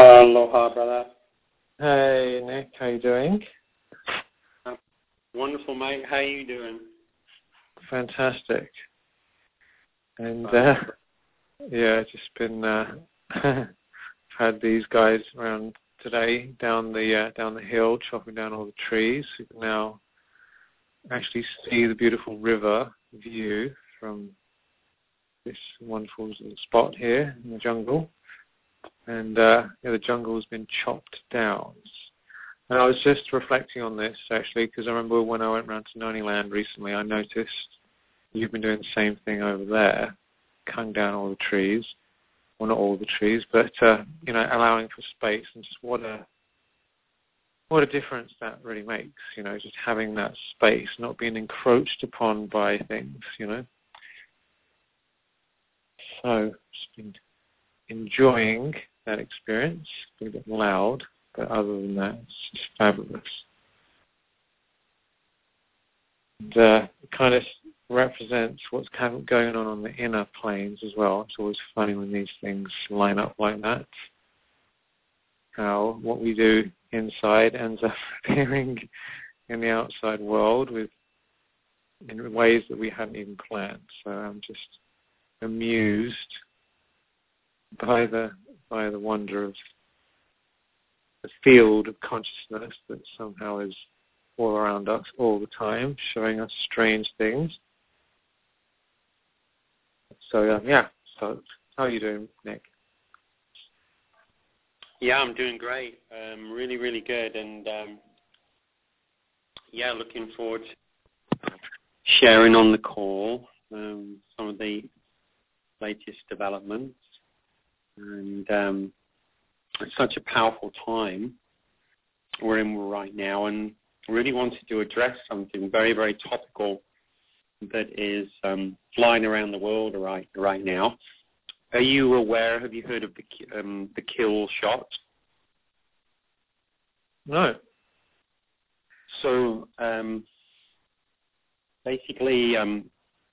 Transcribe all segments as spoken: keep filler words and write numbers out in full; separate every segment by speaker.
Speaker 1: Aloha, brother.
Speaker 2: Hey, Nick. How you doing?
Speaker 1: Uh, wonderful, mate. How you doing?
Speaker 2: Fantastic. And, uh, yeah, just been, uh, had these guys around today down the uh, down the hill, chopping down all the trees. You can now actually see the beautiful river view from this wonderful little spot here in the jungle. And uh, yeah, the jungle has been chopped down. And I was just reflecting on this, actually, because I remember when I went around to Noni Land recently, I noticed you've been doing the same thing over there, cutting down all the trees. Well, not all the trees, but, uh, you know, allowing for space. And just what a what a difference that really makes, you know, just having that space, not being encroached upon by things, you know. So, just been enjoying that experience. It's a bit loud, but other than that, it's just fabulous. And uh, it kind of represents what's kind of going on on the inner planes as well. It's always funny when these things line up like that. How what we do inside ends up appearing in the outside world with in ways that we hadn't even planned. So I'm just amused by the by the wonder of the field of consciousness that somehow is all around us all the time, showing us strange things. So um, yeah, so how are you doing, Nick?
Speaker 1: Yeah, I'm doing great. Um, really, really good, and um, yeah, looking forward to sharing on the call um, some of the latest developments. And um, it's such a powerful time we're in right now, and really wanted to address something very, very topical that is um, flying around the world right right now. Are you aware? Have you heard of the um, the kill shot?
Speaker 2: No.
Speaker 1: So um, basically, um,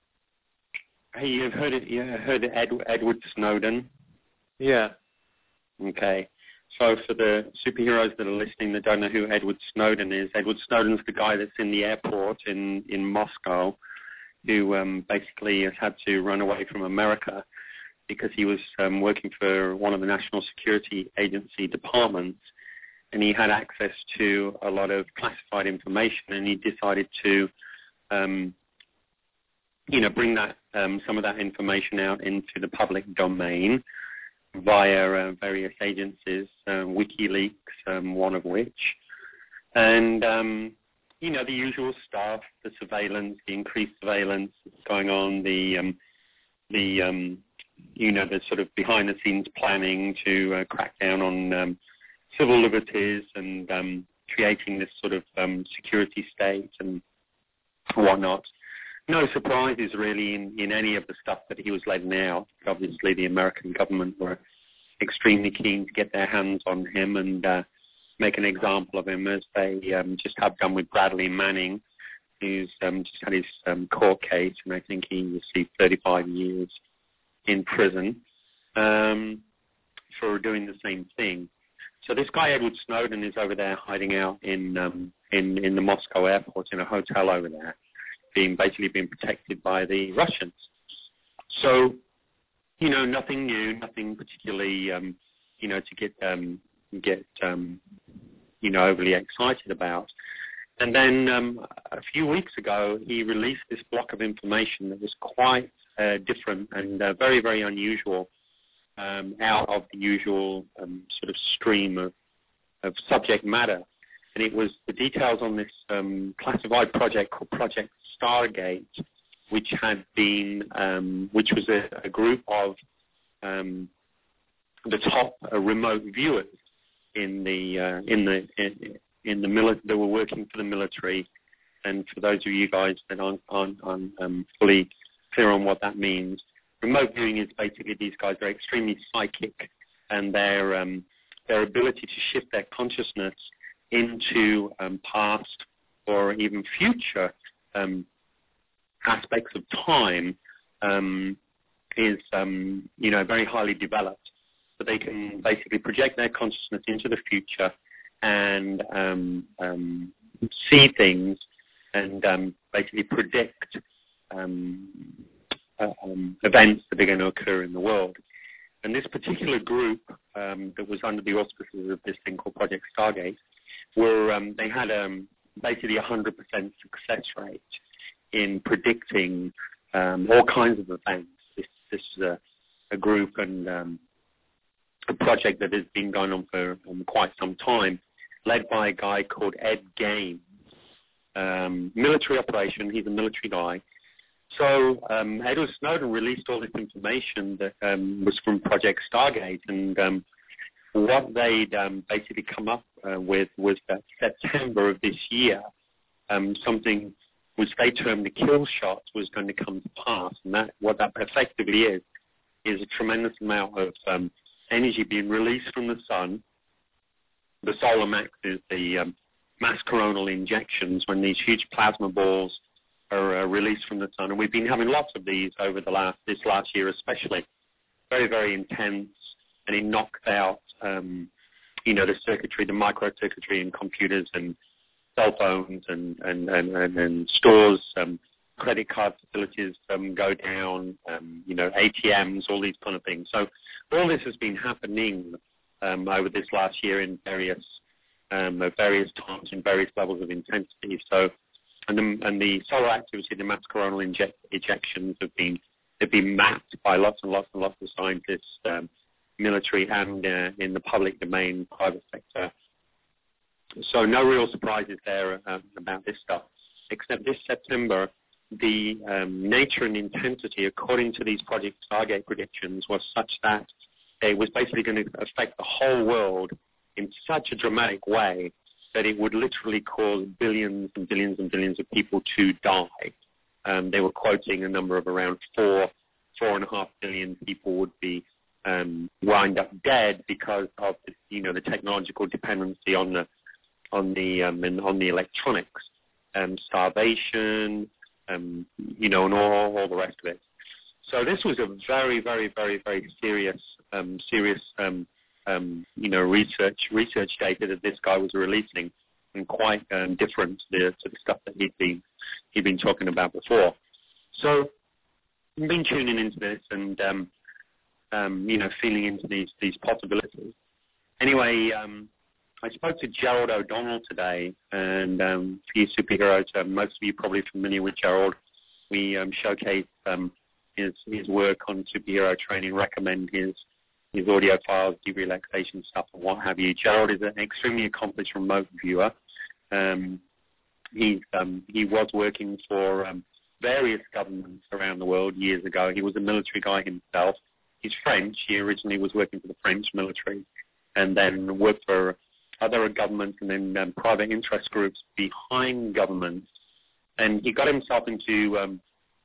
Speaker 1: hey, you've heard of you heard of Ed, Edward Snowden?
Speaker 2: Yeah.
Speaker 1: Okay. So for the superheroes that are listening that don't know who Edward Snowden is, Edward Snowden's the guy that's in the airport in, in Moscow who um, basically has had to run away from America because he was um, working for one of the National Security Agency departments, and he had access to a lot of classified information, and he decided to um, you know, bring that um, some of that information out into the public domain via uh, various agencies, um, WikiLeaks, um, one of which, and um, you know, the usual stuff, the surveillance, the increased surveillance that's going on, the um, the um, you know, the sort of behind-the-scenes planning to uh, crack down on um, civil liberties and um, creating this sort of um, security state and whatnot. No surprises really in, in any of the stuff that he was letting out. Obviously, the American government were extremely keen to get their hands on him and uh, make an example of him, as they um, just have done with Bradley Manning, who's um, just had his um, court case, and I think he received thirty-five years in prison um, for doing the same thing. So this guy, Edward Snowden, is over there hiding out in um, in, in the Moscow airport in a hotel over there, being basically being protected by the Russians. So, you know, nothing new, nothing particularly, um, you know, to get, um, get um, you know, overly excited about. And then um, a few weeks ago, he released this block of information that was quite uh, different and uh, very, very unusual, um, out of the usual um, sort of stream of, of subject matter. And it was the details on this um, classified project called Project Stargate, which had been, um, which was a, a group of um, the top uh, remote viewers in the uh, in the in, in the mili- that were working for the military. And for those of you guys that aren't, aren't, aren't um, fully clear on what that means, remote viewing is basically these guys are extremely psychic, and their um, their ability to shift their consciousness into um, past or even future um, aspects of time um, is, um, you know, very highly developed. so they can basically project their consciousness into the future and um, um, see things and um, basically predict um, uh, um, events that are going to occur in the world. And this particular group um, that was under the auspices of this thing called Project Stargate, were um, they had um, basically a one hundred percent success rate in predicting um, all kinds of events. This, this is a, a group and um, a project that has been going on for um, quite some time, led by a guy called Ed Gaines. Um, military operation, he's a military guy. So um, Edward Snowden released all this information that um, was from Project Stargate, and um, what they'd um, basically come up uh, with was that September of this year, um, something which they termed the kill shot was going to come to pass. And that what that effectively is, is a tremendous amount of um, energy being released from the sun. The solar max is the um, mass coronal injections when these huge plasma balls are uh, released from the sun. And we've been having lots of these over the last this last year especially. Very, very intense. And it knocks out, um, you know, the circuitry, the microcircuitry in computers and cell phones and, and, and, and, and stores, um, credit card facilities um, go down, um, you know, A T Ms, all these kind of things. So all this has been happening um, over this last year in various um, at various times in various levels of intensity. So, and the, and the solar activity, the mass coronal inject, ejections have been have been mapped by lots and lots and lots of scientists. Um, military and uh, in the public domain, private sector. So no real surprises there um, about this stuff, except this September, the um, nature and intensity, according to these Project Stargate predictions, was such that it was basically going to affect the whole world in such a dramatic way that it would literally cause billions and billions and billions of people to die. Um, they were quoting a number of around four, four and a half billion people would be Um, wind up dead because of the, you know the technological dependency on the on the um, and on the electronics, um, starvation, um, you know, and all, all the rest of it. So this was a very, very, very, very serious, um, serious, um, um, you know, research research data that this guy was releasing, and quite um, different to the, to the stuff that he'd been he'd been talking about before. So I've been tuning into this and. Um, Um, you know, feeling into these these possibilities. Anyway, um, I spoke to Gerald O'Donnell today, and um, for you superheroes, uh, most of you are probably familiar with Gerald. We um, showcase um, his his work on superhero training, recommend his his audio files, de-relaxation stuff, and what have you. Gerald is an extremely accomplished remote viewer. Um, he's um, he was working for um, various governments around the world years ago. He was a military guy himself. He's French. He originally was working for the French military and then worked for other governments and then um, private interest groups behind governments. And he got himself into um,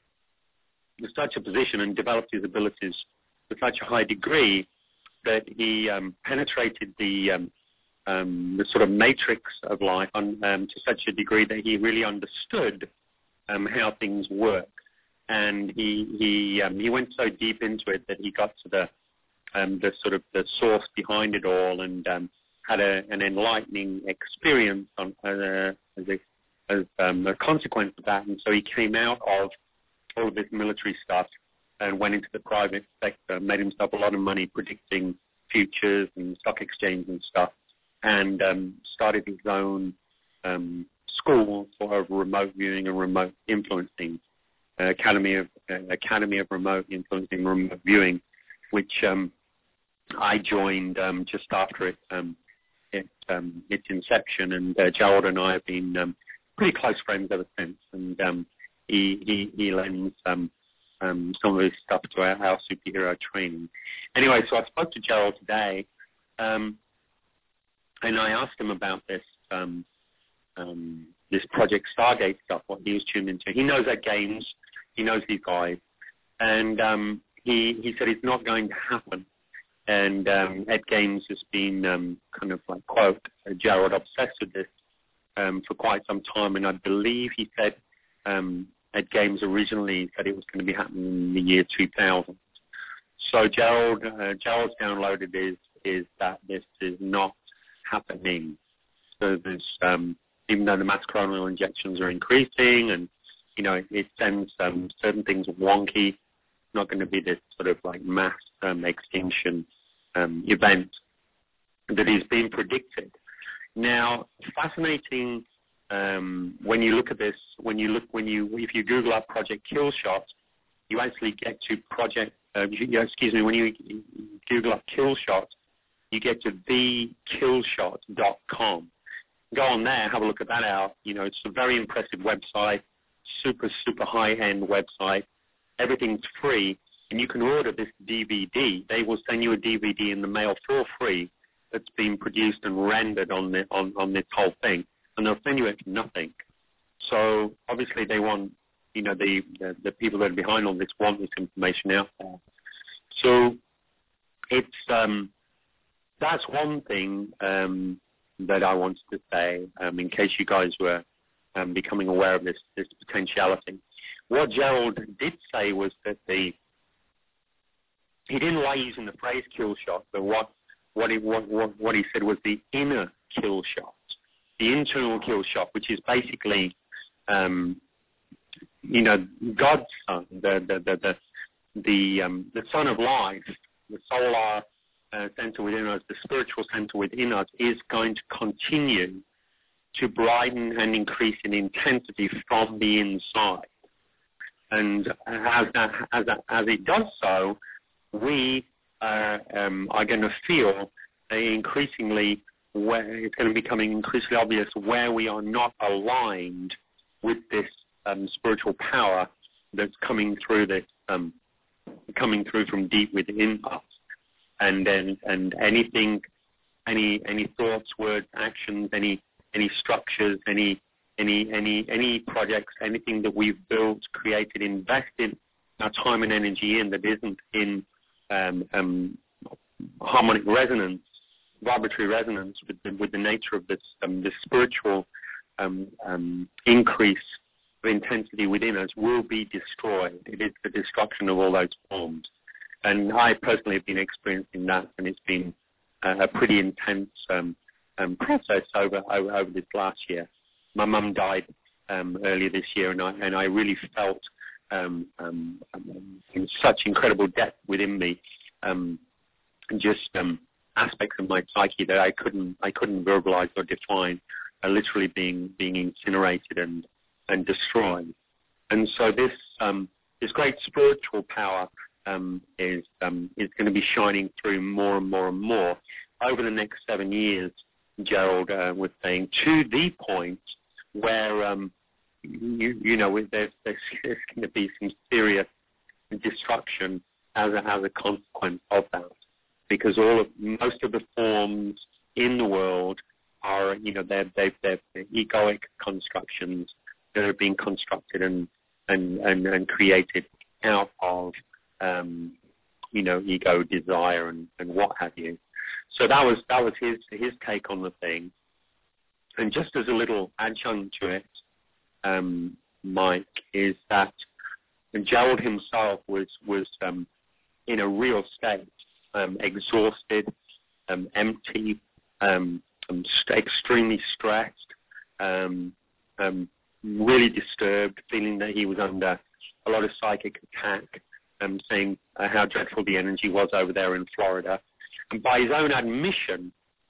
Speaker 1: such a position and developed his abilities to such a high degree that he um, penetrated the, um, um, the sort of matrix of life on, um, to such a degree that he really understood um, how things work. And he he um, he went so deep into it that he got to the um, the sort of the source behind it all, and um, had a, an enlightening experience on uh, as, a, as um, a consequence of that. And so he came out of all of this military stuff and went into the private sector, made himself a lot of money predicting futures and stock exchange and stuff, and um, started his own um, school for remote viewing and remote influencing. Uh, Academy of uh, Academy of Remote Influencing Remote Viewing, which um, I joined um, just after it, um, it um, its inception, and uh, Gerald and I have been um, pretty close friends ever since. And um, he, he he lends um, um, some of his stuff to our, our superhero training. Anyway, so I spoke to Gerald today, um, and I asked him about this. Um, um, this Project Stargate stuff, what he was tuned into. He knows Ed Gaines. He knows these guys. And um, he, he said it's not going to happen. And um, Ed Gaines has been um, kind of like, quote, Gerald obsessed with this um, for quite some time. And I believe he said um, Ed Gaines originally said it was going to be happening in the year two thousand. So Gerald, uh, Gerald's downloaded is is that this is not happening. So there's um, even though the mass coronal injections are increasing, and you know it, it sends um, certain things wonky, not going to be this sort of like mass um, extinction um, event that is being predicted. Now, fascinating um, when you look at this, when you look, when you, if you Google up Project Killshot, you actually get to Project, uh, you, excuse me, when you Google up Killshot, you get to the killshot dot com. Go on there, have a look at that out. You know, it's a very impressive website, super, super high-end website. Everything's free, and you can order this D V D. They will send you a D V D in the mail for free that's been produced and rendered on the on, on this whole thing, and they'll send you it for nothing. So obviously they want, you know, the, the, the people that are behind all this want this information out there. So it's um, that's one thing um, that I wanted to say um, in case you guys were um, becoming aware of this this potentiality. What Gerald did say was that the he didn't like using the phrase kill shot, but what what he what, what, what he said was the inner kill shot, the internal kill shot, which is basically um, you know God's son, the the the the the, um, the Son of Life, the solar uh, center within us, the spiritual center within us, is going to continue to brighten and increase in intensity from the inside. And as that, as that, as it does so, we uh, um, are going to feel uh, increasingly where it's going to become increasingly obvious where we are not aligned with this um, spiritual power that's coming through this, um, coming through from deep within us, and then and anything, any any thoughts, words, actions, any any structures, any any any any projects, anything that we've built, created, invested our time and energy in that isn't in um, um, harmonic resonance, vibratory resonance with the, with the nature of this um, this spiritual um, um, increase of intensity within us will be destroyed. It is the destruction of all those forms. And I personally have been experiencing that, and it's been uh, a pretty intense um, um, process over, over over this last year. My mum died um, earlier this year, and I and I really felt um, um, um, in such incredible depth within me, um, just um, aspects of my psyche that I couldn't I couldn't verbalize or define, are literally being being incinerated and and destroyed. And so this um, this great spiritual power um, is um, is going to be shining through more and more and more over the next seven years. Gerald uh, was saying, to the point where um, you, you know there's, there's, there's going to be some serious destruction as a, as a consequence of that, because all of most of the forms in the world are, you know, they're they're, they're egoic constructions that are being constructed and and, and, and created out of um, you know ego, desire, and, and what have you. So that was that was his his take on the thing. And just as a little adjunct to it, um, Mike, is that Gerald himself was was um, in a real state, um, exhausted, um, empty, um, um, st- extremely stressed, um, um, really disturbed, feeling that he was under a lot of psychic attack, um, saying uh, how dreadful the energy was over there in Florida. And by his own admission,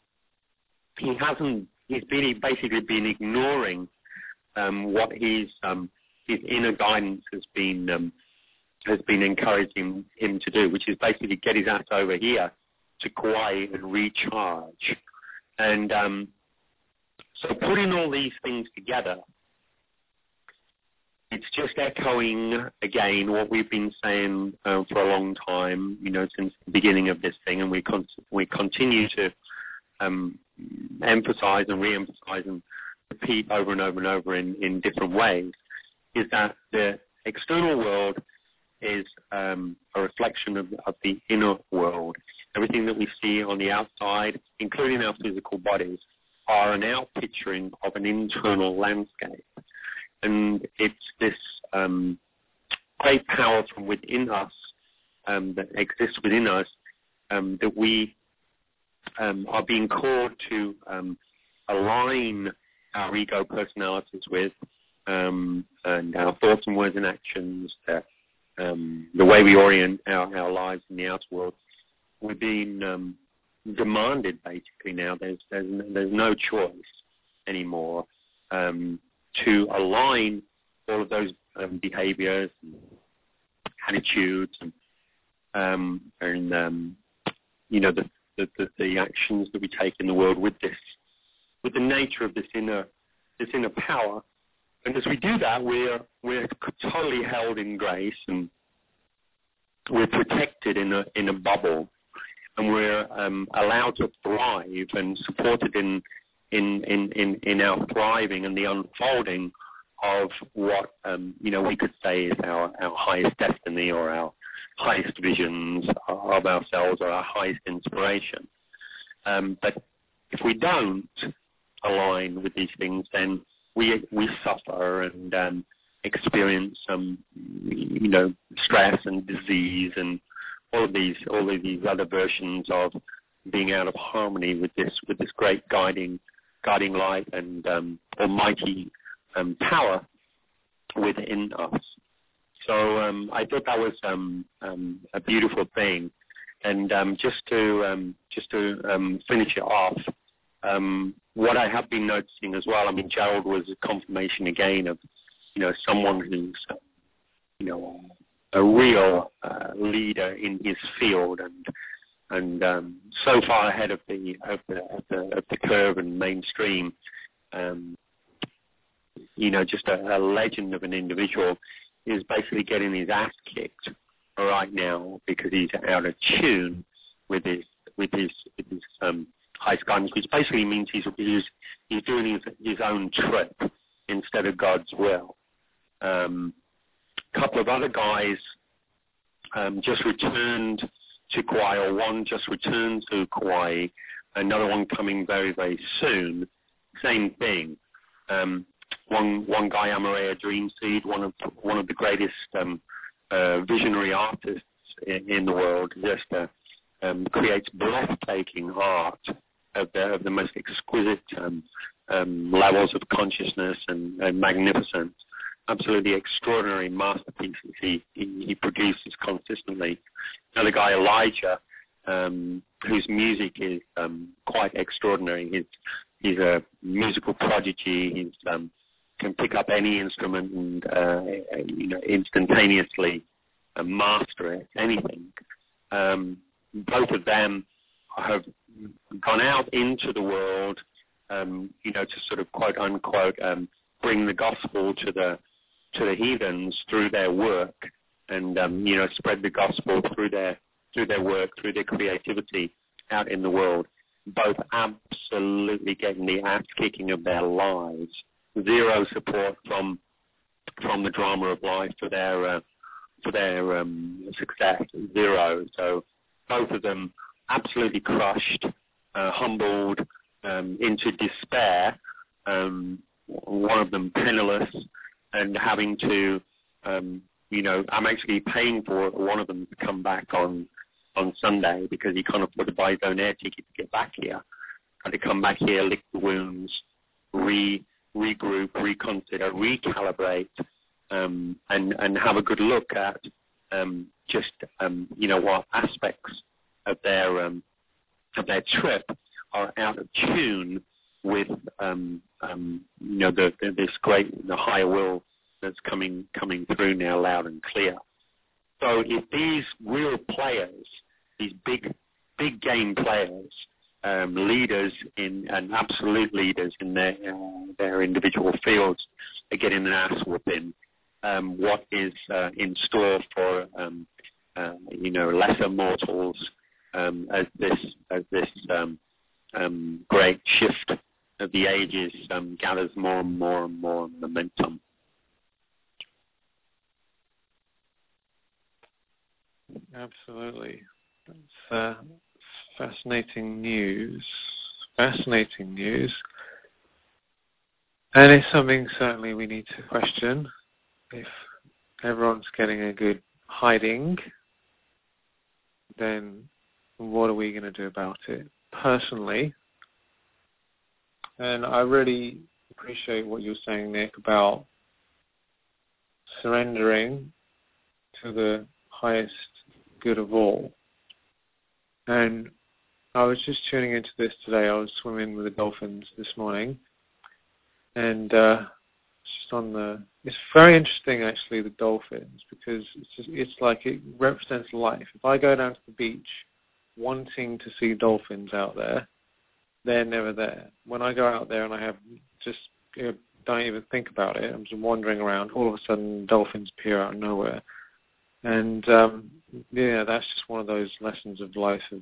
Speaker 1: he hasn't. He's been basically been ignoring um, what his um, his inner guidance has been um, has been encouraging him to do, which is basically get his ass over here to quiet and recharge. And um, so, putting all these things together, it's just echoing again what we've been saying uh, for a long time, you know, since the beginning of this thing, and we con- we continue to um, emphasize and re-emphasize and repeat over and over and over in, in different ways, is that the external world is um, a reflection of, of the inner world. Everything that we see on the outside, including our physical bodies, are an outpicturing of an internal landscape. And it's this um, great power from within us um, that exists within us um, that we um, are being called to um, align our ego personalities with, um, and our thoughts and words and actions, that, um, the way we orient our, our lives in the outer world. We're being um, demanded basically now. There's, there's there's no choice anymore um, to align all of those um, behaviors, and attitudes, and, um, and um, you know the, the, the the actions that we take in the world with this, with the nature of this inner this inner power. And as we do that, we're we're totally held in grace, and we're protected in a in a bubble, and we're um, allowed to thrive and supported in in, in, in in our thriving and the unfolding of what um, you know we could say is our, our highest destiny, or our highest visions of ourselves, or our highest inspiration. Um, but if we don't align with these things, then we we suffer and um, experience some you know stress and disease and all of these all of these other versions of being out of harmony with this with this great guiding guiding light and um, almighty um, power within us. So um, I thought that was um, um, a beautiful thing. And um, just to um, just to um, finish it off, um, what I have been noticing as well. I mean, Gerald was a confirmation again of you know someone who's you know a real uh, leader in his field, and and um, so far ahead of the of the of the, of the curve and mainstream. Um, you know, just a, a legend of an individual is basically getting his ass kicked right now because he's out of tune with his with his with his um, highest guidance, which basically means he's he's, he's doing his, his own trip instead of God's will. Um, a couple of other guys um, just returned to Kauai, or one just returned to Kauai, another one coming very very soon. Same thing. Um, one one guy, Amareya Dreamseed, one of one of the greatest um, uh, visionary artists in, in the world, just uh, um, creates breathtaking art of the, of the most exquisite um, um, levels of consciousness and, and magnificence. Absolutely extraordinary masterpieces he, he, he produces consistently. Another guy, Elijah, um, whose music is um, quite extraordinary. He's, he's a musical prodigy. He's um, can pick up any instrument and uh, you know instantaneously uh, master it, anything. Um, both of them have gone out into the world, um, you know, to sort of quote unquote um, bring the gospel to the to the heathens through their work, and um, you know spread the gospel through their through their work, through their creativity out in the world. Both absolutely getting the ass kicking of their lives. Zero support from from the drama of life for their uh, for their um, success. Zero. So both of them absolutely crushed, uh, humbled um, into despair. Um, one of them penniless and having to, um, you know, I'm actually paying for one of them to come back on on Sunday because he can't afford to buy his own air ticket to get back here. Had to come back here, lick the wounds, re regroup, reconsider, recalibrate, um, and, and have a good look at um, just um, you know what aspects of their um, of their trip are out of tune with um, um, you know the, the, this great the higher will that's coming coming through now loud and clear. So if these real players, these big big game players, Um, leaders in and absolute leaders in their uh, their individual fields are getting an ass whooping. Um, what is uh, in store for um, uh, you know lesser mortals um, as this as this um, um, great shift of the ages um, gathers more and more and more momentum.
Speaker 2: Absolutely, it's uh, fascinating news. Fascinating news, and it's something certainly we need to question. If everyone's getting a good hiding, then what are we going to do about it? Personally, and I really appreciate what you're saying, Nick, about surrendering to the highest good of all. And I was just tuning into this today. I was swimming with the dolphins this morning, and uh, just on the. It's very interesting, actually, the dolphins, because it's just, it's like it represents life. If I go down to the beach wanting to see dolphins out there, they're never there. When I go out there and I have just you know, don't even think about it, I'm just wandering around. All of a sudden, dolphins appear out of nowhere, and um, yeah, that's just one of those lessons of life of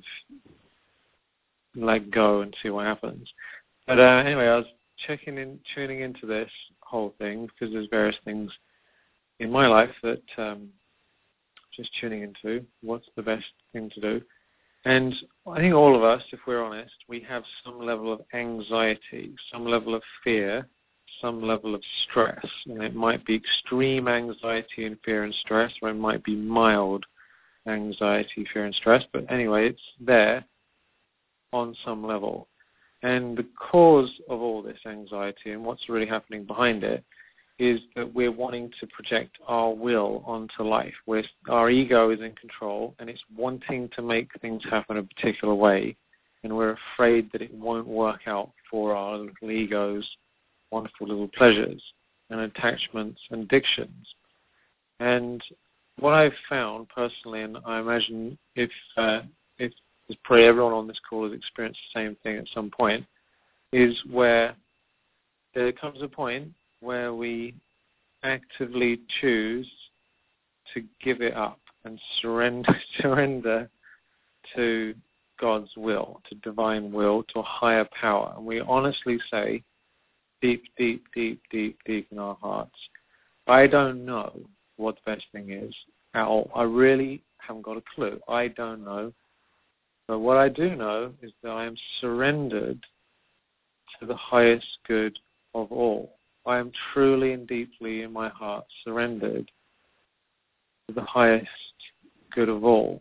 Speaker 2: let go and see what happens. But uh, anyway, I was checking in, tuning into this whole thing because there's various things in my life that um, just tuning into what's the best thing to do. And I think all of us, if we're honest, we have some level of anxiety, some level of fear, some level of stress. And it might be extreme anxiety and fear and stress, or it might be mild anxiety, fear and stress. But anyway, it's there on some level. And the cause of all this anxiety and what's really happening behind it is that we're wanting to project our will onto life, where our ego is in control and it's wanting to make things happen a particular way, and we're afraid that it won't work out for our little ego's wonderful little pleasures and attachments and addictions. And what I've found personally, and I imagine if uh, if there's probably everyone on this call has experienced the same thing at some point, is where there comes a point where we actively choose to give it up and surrender, surrender to God's will, to divine will, to a higher power. And we honestly say, deep, deep, deep, deep, deep in our hearts, I don't know what the best thing is at all. I really haven't got a clue. I don't know. But what I do know is that I am surrendered to the highest good of all. I am truly and deeply in my heart surrendered to the highest good of all.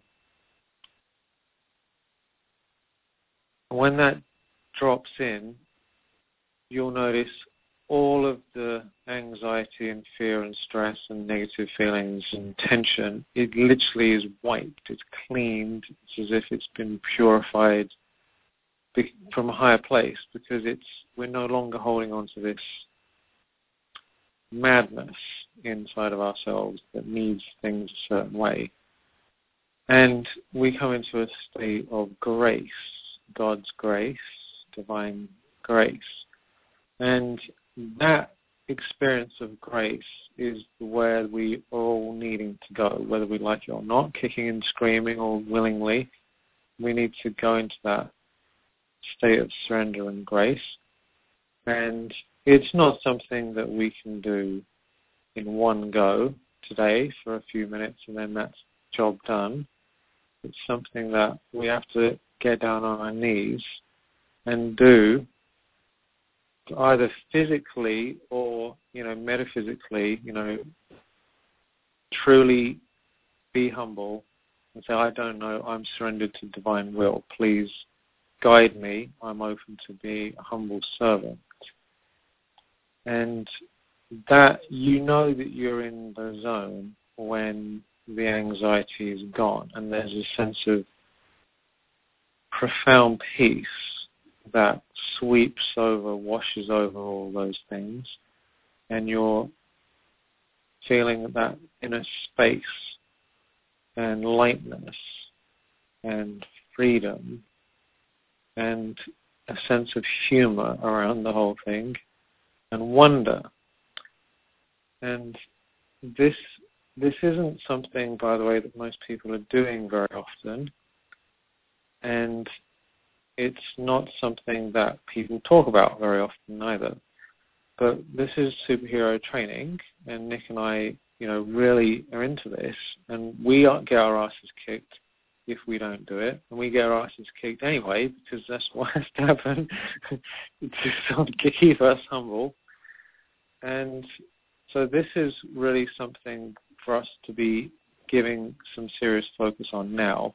Speaker 2: When that drops in, you'll notice all of the anxiety and fear and stress and negative feelings and tension, it literally is wiped, it's cleaned, it's as if it's been purified from a higher place, because it's we're no longer holding on to this madness inside of ourselves that needs things a certain way. And we come into a state of grace, God's grace, divine grace. And that experience of grace is where we are all needing to go, whether we like it or not, kicking and screaming or willingly. We need to go into that state of surrender and grace. And it's not something that we can do in one go today for a few minutes and then that's job done. It's something that we have to get down on our knees and do, either physically or, you know, metaphysically, you know, truly be humble and say, I don't know, I'm surrendered to divine will. Please guide me. I'm open to be a humble servant. And that you know that you're in the zone when the anxiety is gone and there's a sense of profound peace that sweeps over, washes over all those things, and you're feeling that inner space and lightness and freedom and a sense of humor around the whole thing and wonder. And this this isn't something, by the way, that most people are doing very often, and it's not something that people talk about very often either. But this is superhero training, and Nick and I, you know, really are into this, and we get our asses kicked if we don't do it, and we get our asses kicked anyway because that's what has to happen to sort of keep us humble. And so this is really something for us to be giving some serious focus on now.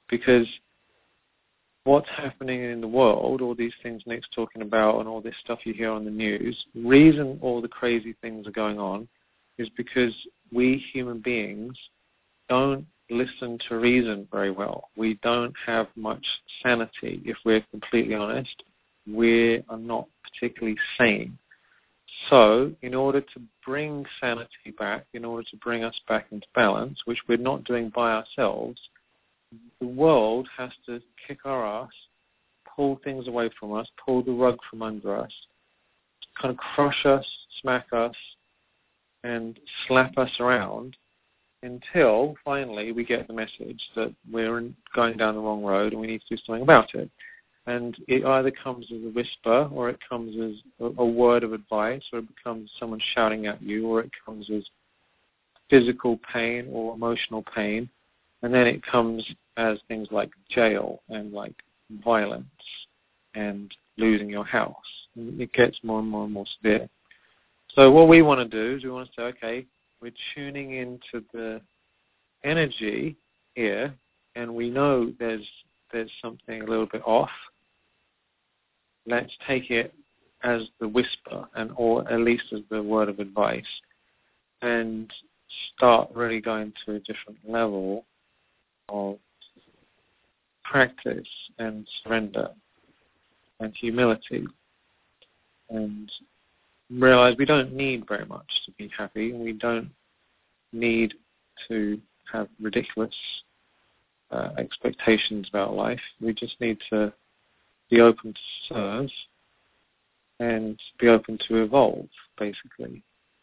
Speaker 2: Because what's happening in the world, all these things Nick's talking about and all this stuff you hear on the news, the reason all the crazy things are going on is because we human beings don't listen to reason very well. We don't have much sanity. If we're completely honest, we are not particularly sane. So in order to bring sanity back, in order to bring us back into balance, which we're not doing by ourselves, the world has to kick our ass, pull things away from us, pull the rug from under us, kind of crush us, smack us, and slap us around until finally we get the message that we're going down the wrong road and we need to do something about it. And it either comes as a whisper, or it comes as a, a word of advice, or it becomes someone shouting at you, or it comes as physical pain or emotional pain. And then it comes as things like jail and like violence and losing your house. And it gets more and more and more severe. So what we want to do is we want to say, okay, we're tuning into the energy here, and we know there's there's something a little bit off. Let's take it as the whisper, and or at least as the word of advice, and start really going to a different level of practice and surrender and humility, and realize we don't need very much to be happy. We don't need to have ridiculous uh, expectations about life. We just need to be open to serve and be open to evolve, basically.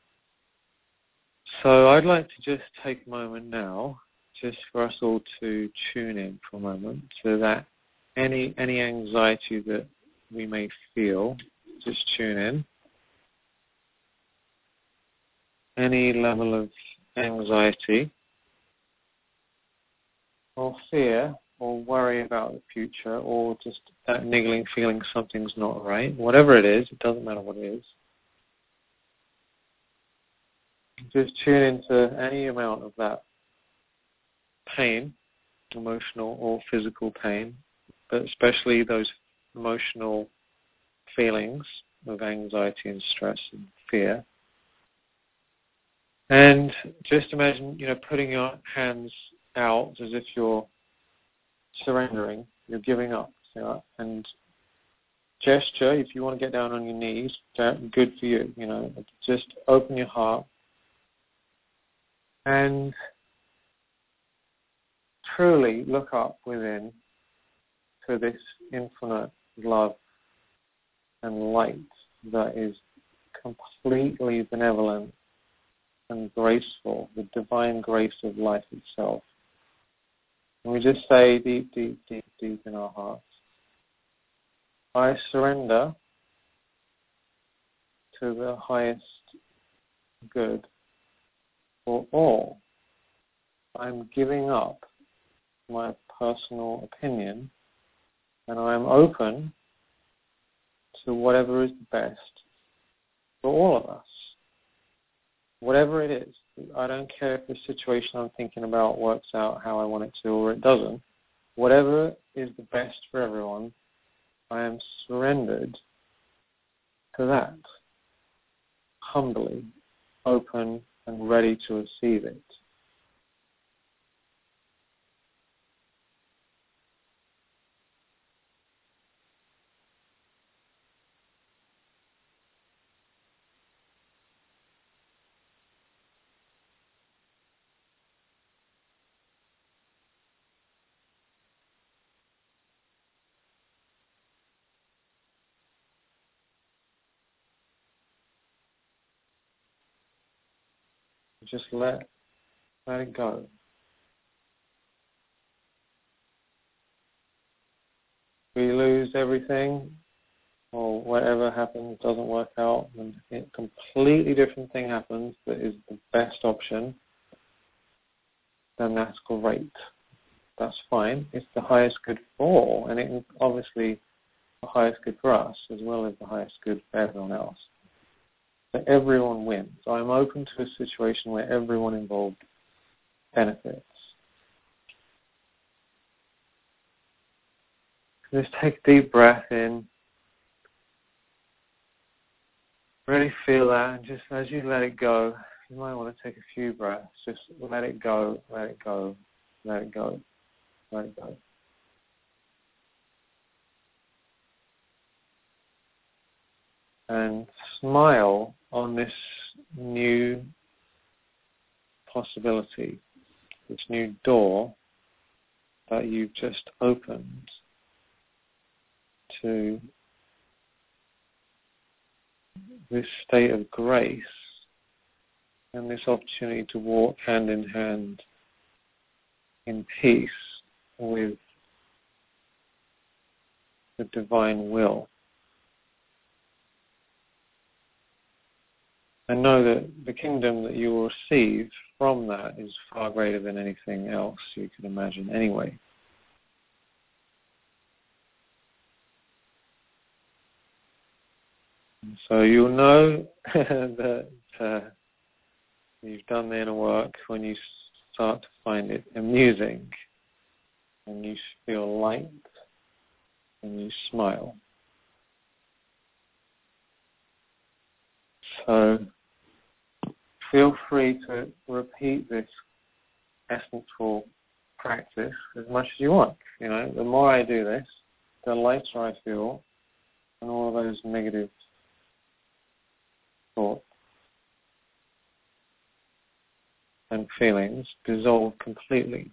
Speaker 2: So I'd like to just take a moment now, just for us all to tune in for a moment, so that any any anxiety that we may feel, just tune in. Any level of anxiety or fear or worry about the future, or just that niggling feeling something's not right, whatever it is, it doesn't matter what it is. Just tune into any amount of that pain, emotional or physical pain, but especially those emotional feelings of anxiety and stress and fear. And just imagine, you know, putting your hands out as if you're surrendering, you're giving up, you know, and gesture, if you want to get down on your knees, good for you, you know, just open your heart and truly look up within to this infinite love and light that is completely benevolent and graceful, the divine grace of life itself. And we just say deep, deep, deep, deep in our hearts, I surrender to the highest good for all. I'm giving up my personal opinion, and I'm open to whatever is the best for all of us. Whatever it is, I don't care if the situation I'm thinking about works out how I want it to or it doesn't. Whatever is the best for everyone, I am surrendered to that, humbly, open and ready to receive it. Just let, let it go. We lose everything, or whatever happens doesn't work out, and a completely different thing happens that is the best option, then that's great. That's fine. It's the highest good for all, and it's obviously the highest good for us as well as the highest good for everyone else. So everyone wins. So I'm open to a situation where everyone involved benefits. just take a deep breath in. Really feel that, and just as you let it go, you might want to take a few breaths. Just let it go, let it go, let it go, let it go. And smile on this new possibility, this new door that you've just opened to this state of grace and this opportunity to walk hand in hand in peace with the divine will. And know that the kingdom that you will receive from that is far greater than anything else you could imagine anyway. And so you'll know that uh, you've done the inner work when you start to find it amusing and you feel light and you smile. So feel free to repeat this essential practice as much as you want. You know, the more I do this, the lighter I feel, and all of those negative thoughts and feelings dissolve completely.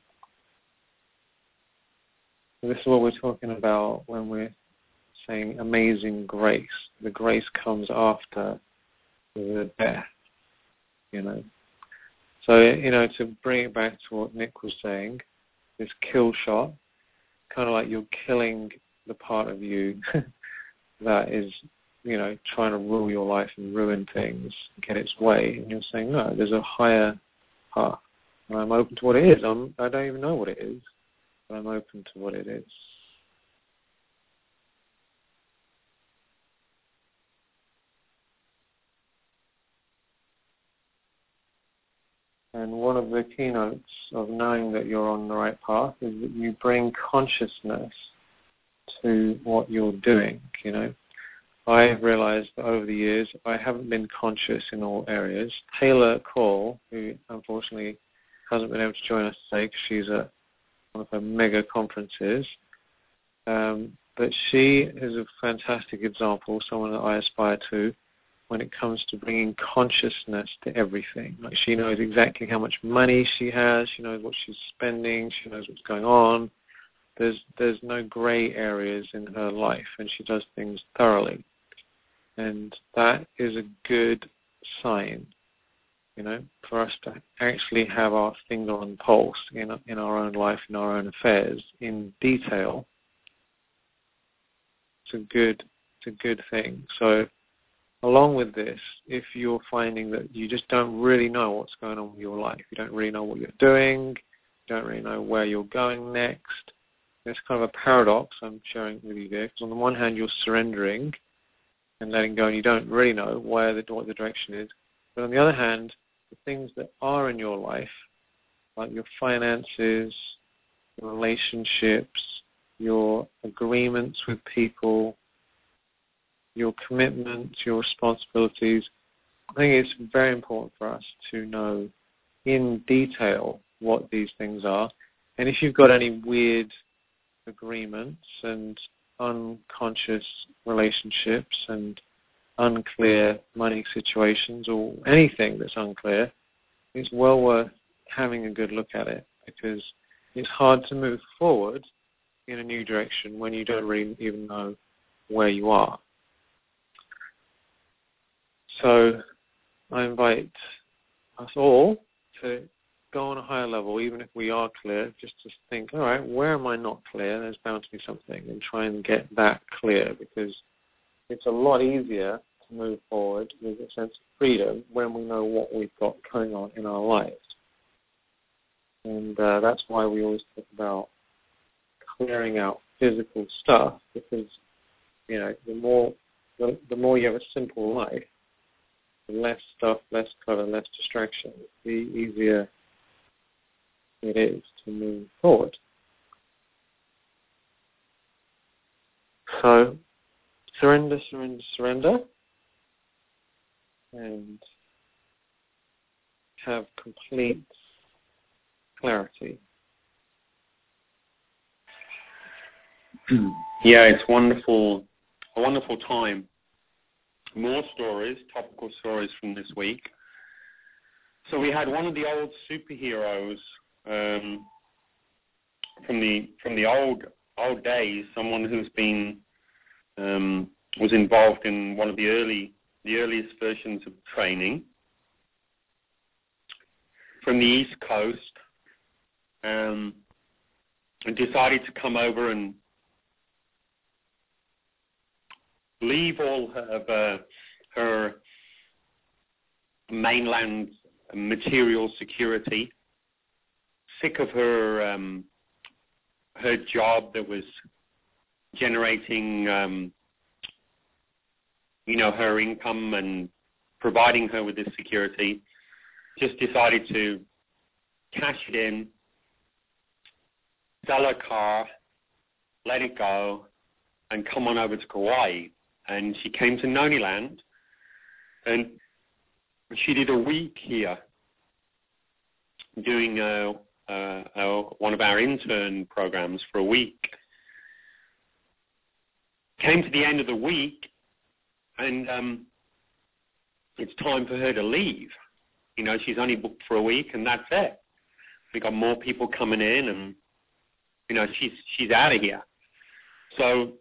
Speaker 2: So this is what we're talking about when we're saying amazing grace. The grace comes after the death, you know. So, you know, to bring it back to what Nick was saying, this kill shot, kind of like you're killing the part of you that is, you know, trying to rule your life and ruin things, get its way, and you're saying, no, there's a higher path. And I'm open to what it is. I'm, I don't even know what it is, but I'm open to what it is. And one of the keynotes of knowing that you're on the right path is that you bring consciousness to what you're doing, you know. I've realized that over the years I haven't been conscious in all areas. Taylor Cole, who unfortunately hasn't been able to join us today because she's at one of her mega conferences, um, but she is a fantastic example, someone that I aspire to, when it comes to bringing consciousness to everything. Like, she knows exactly how much money she has, she knows what she's spending, she knows what's going on. There's there's no gray areas in her life, and she does things thoroughly. And that is a good sign, you know, for us to actually have our finger on the pulse in in our own life, in our own affairs, in detail. It's a good it's a good thing. So along with this, if you're finding that you just don't really know what's going on with your life, you don't really know what you're doing, you don't really know where you're going next, it's kind of a paradox I'm sharing with you there, because on the one hand you're surrendering and letting go and you don't really know where the, what the direction is, but on the other hand, the things that are in your life, like your finances, your relationships, your agreements with people, your commitments, your responsibilities, I think it's very important for us to know in detail what these things are. And if you've got any weird agreements and unconscious relationships and unclear money situations or anything that's unclear, it's well worth having a good look at it, because it's hard to move forward in a new direction when you don't really even know where you are. So I invite us all to go on a higher level, even if we are clear, just to think, all right, where am I not clear? There's bound to be something, and try and get that clear, because it's a lot easier to move forward with a sense of freedom when we know what we've got going on in our lives. And uh, that's why we always talk about clearing out physical stuff, because, you know, the more the, the more you have a simple life, less stuff, less clutter, less distraction, the easier it is to move forward. So, surrender, surrender, surrender, and have complete clarity.
Speaker 1: Yeah, it's wonderful, a wonderful time. More stories, topical stories from this week. So we had one of the old superheroes um, from the from the old old days. Someone who's been um, was involved in one of the early the earliest versions of training from the East Coast, um, and decided to come over and leave all of uh, her mainland material security, sick of her um, her job that was generating, um, you know, her income and providing her with this security, just decided to cash it in, sell her car, let it go, and come on over to Kauai. And she came to Noni Land, and she did a week here doing uh, uh, uh, one of our intern programs for a week. Came to the end of the week, and um, it's time for her to leave. You know, she's only booked for a week, and that's it. We got more people coming in, and you know, she's she's out of here. So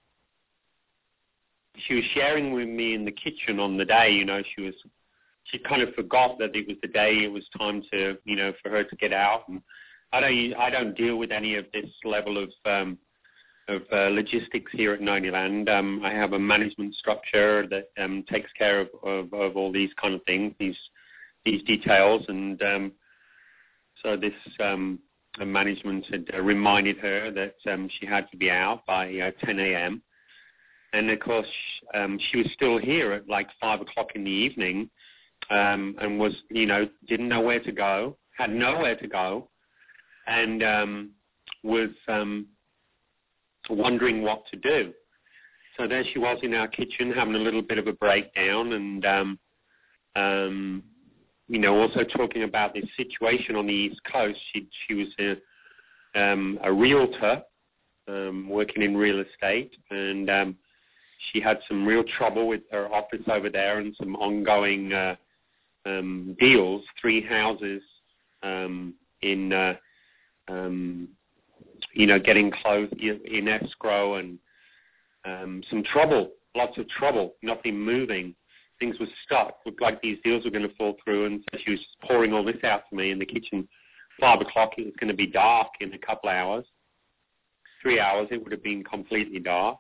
Speaker 1: she was sharing with me in the kitchen on the day. You know, she was she kind of forgot that it was the day. It was time to, you know, for her to get out. And I don't I don't deal with any of this level of um, of uh, logistics here at Noni Land. Um, I have a management structure that um, takes care of, of, of all these kind of things, these these details, and um, so this um, management had uh, reminded her that um, she had to be out by uh, ten a.m. And of course, um, she was still here at like five o'clock in the evening, um, and was, you know, didn't know where to go, had nowhere to go, and um, was um, wondering what to do. So there she was in our kitchen having a little bit of a breakdown, and um, um, you know, also talking about this situation on the East Coast. She she was a, um, a realtor um, working in real estate, and um, she had some real trouble with her office over there and some ongoing uh, um, deals, three houses um, in, uh, um, you know, getting closed in escrow, and um, some trouble, lots of trouble, nothing moving. Things were stuck. Looked like these deals were going to fall through, and so she was pouring all this out to me in the kitchen. Five o'clock, it was going to be dark in a couple hours. Three hours, it would have been completely dark.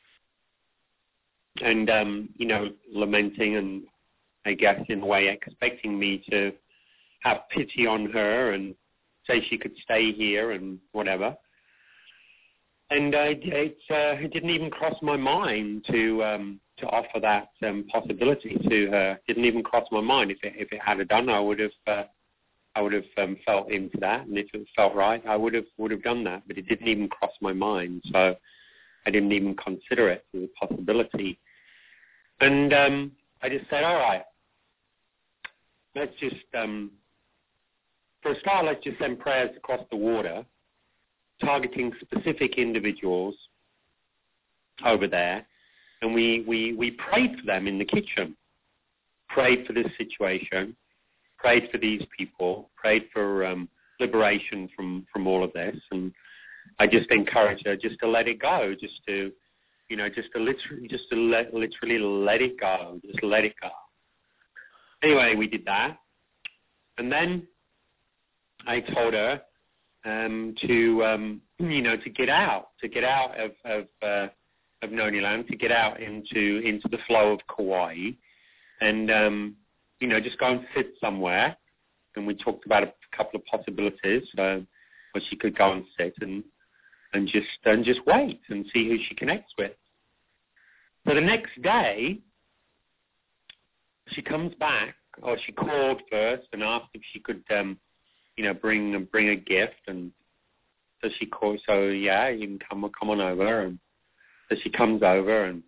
Speaker 1: And, um, you know, lamenting and, I guess, in a way, expecting me to have pity on her and say she could stay here and whatever. And uh, it, uh, it didn't even cross my mind to um, to offer that um, possibility to her. It didn't even cross my mind. If it, if it had done, I would have uh, I would have um, felt into that, and if it felt right, I would have would have done that. But it didn't even cross my mind, so I didn't even consider it as a possibility. And um, I just said, all right, let's just, um, for a start, let's just send prayers across the water, targeting specific individuals over there. And we, we, we prayed for them in the kitchen, prayed for this situation, prayed for these people, prayed for um, liberation from, from all of this. And I just encouraged her just to let it go, just to, you know, just to literally, just to let, literally let it go, just let it go. Anyway, we did that. And then I told her um, to, um, you know, to get out, to get out of, of, uh, of Noni Land, to get out into, into the flow of Kauai, and, um, you know, just go and sit somewhere. And we talked about a couple of possibilities uh, where she could go and sit and, and just and just wait and see who she connects with. So the next day, she comes back, or she called first and asked if she could, um, you know, bring bring a gift. And so she called. So yeah, you can come come on over. And as she comes over, and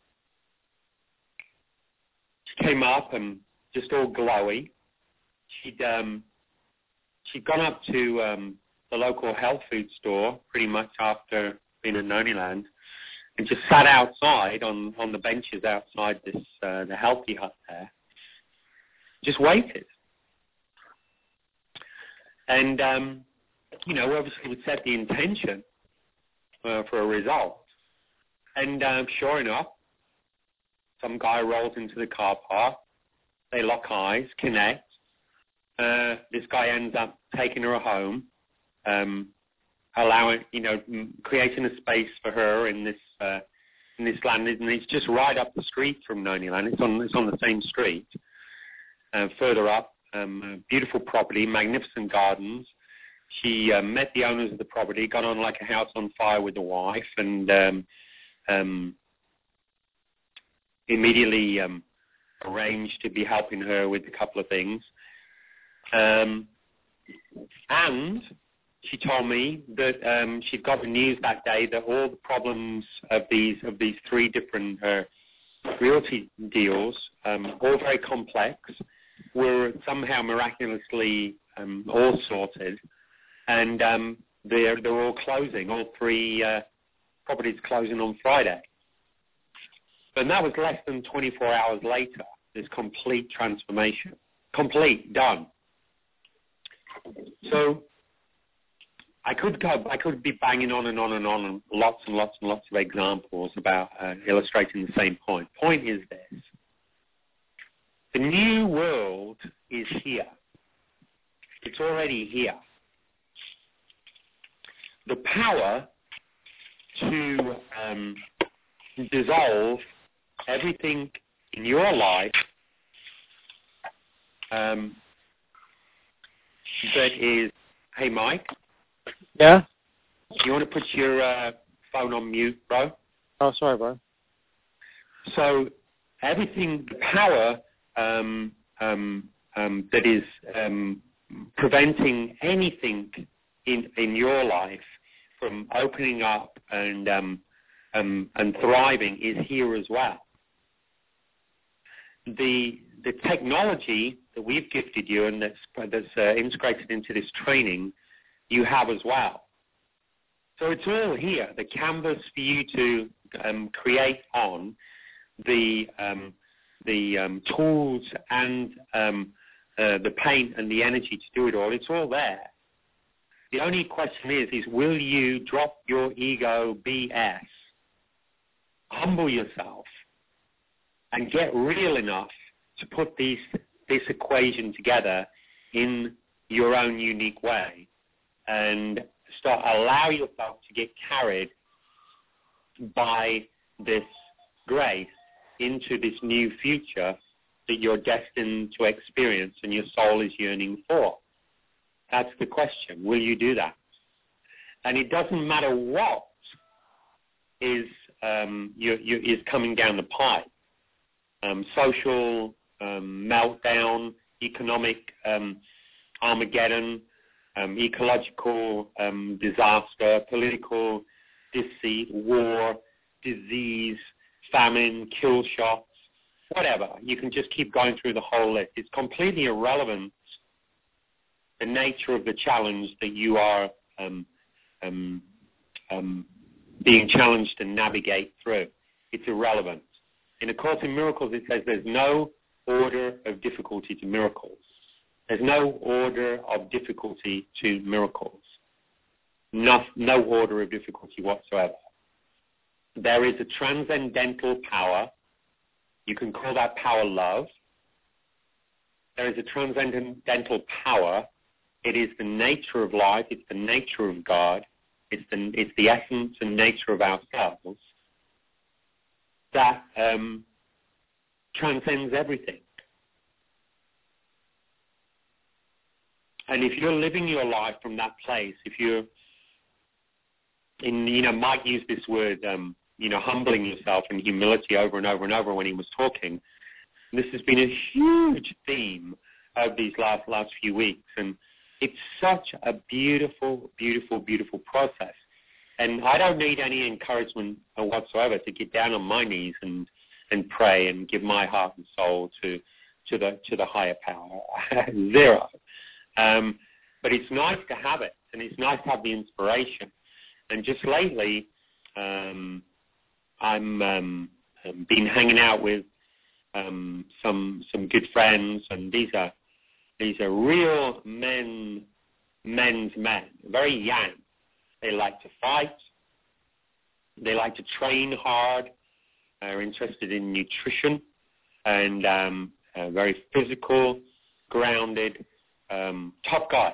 Speaker 1: she came up and just all glowy. She'd um, she'd gone up to um, the local health food store pretty much after being in Noniland, and just sat outside on, on the benches outside this uh, the healthy hut there. Just waited. And, um, you know, obviously would set the intention uh, for a result. And um, sure enough, some guy rolls into the car park. They lock eyes, connect. Uh, this guy ends up taking her home, um, allowing, you know, creating a space for her in this uh, in this land. And it's just right up the street from Noniland. It's on, it's on the same street. Uh, further up, um, a beautiful property, magnificent gardens. She uh, met the owners of the property, got on like a house on fire with the wife, and um, um, immediately um, arranged to be helping her with a couple of things. Um, and she told me that um, she'd got the news that day that all the problems of these of these three different uh, realty deals, um, all very complex, were somehow miraculously um, all sorted, and um, they're they're all closing. All three uh, properties closing on Friday, and that was less than twenty-four hours later. This complete transformation, complete, done. So I could go, I could be banging on and on and on, and lots and lots and lots of examples about uh, illustrating the same point. Point is this. The new world is here. It's already here. The power to um, dissolve everything in your life um, that is, hey Mike?
Speaker 2: Yeah?
Speaker 1: You want to put your uh, phone on mute, bro?
Speaker 2: Oh, sorry, bro.
Speaker 1: So everything, the power um, um, um, that is um, preventing anything in in your life from opening up and um, um, and thriving is here as well. The the technology that we've gifted you and that's that's uh, integrated into this training, you have as well. So it's all here. The canvas for you to um, create on, the um, the um, tools and um, uh, the paint and the energy to do it all. It's all there. The only question is, is will you drop your ego B S, humble yourself, and get real enough to put these this equation together in your own unique way, and start allow yourself to get carried by this grace into this new future that you're destined to experience and your soul is yearning for. That's the question. Will you do that? And it doesn't matter what is um, you, you, is coming down the pipe. Um, social um, meltdown, economic um, Armageddon, um, ecological um, disaster, political deceit, war, disease, famine, kill shots, whatever. You can just keep going through the whole list. It's completely irrelevant, the nature of the challenge that you are um, um, um, being challenged to navigate through. It's irrelevant. In A Course in Miracles, it says there's no order of difficulty to miracles. There's no order of difficulty to miracles. No, no order of difficulty whatsoever. There is a transcendental power. You can call that power love. There is a transcendental power. It is the nature of life. It's the nature of God. It's the, it's the essence and nature of ourselves that um, transcends everything. And if you're living your life from that place, if you're in, you know, Mike used this word, um, you know, humbling yourself and humility over and over and over when he was talking. This has been a huge theme of these last last few weeks, and it's such a beautiful, beautiful, beautiful process. And I don't need any encouragement whatsoever to get down on my knees and, and pray and give my heart and soul to to the to the higher power. Zero. Um, but it's nice to have it, and it's nice to have the inspiration. And just lately, um, I'm um, been hanging out with um, some some good friends, and these are these are real men, men's men, very young. They like to fight. They like to train hard. Are interested in nutrition, and um, uh, very physical, grounded, um, top guys.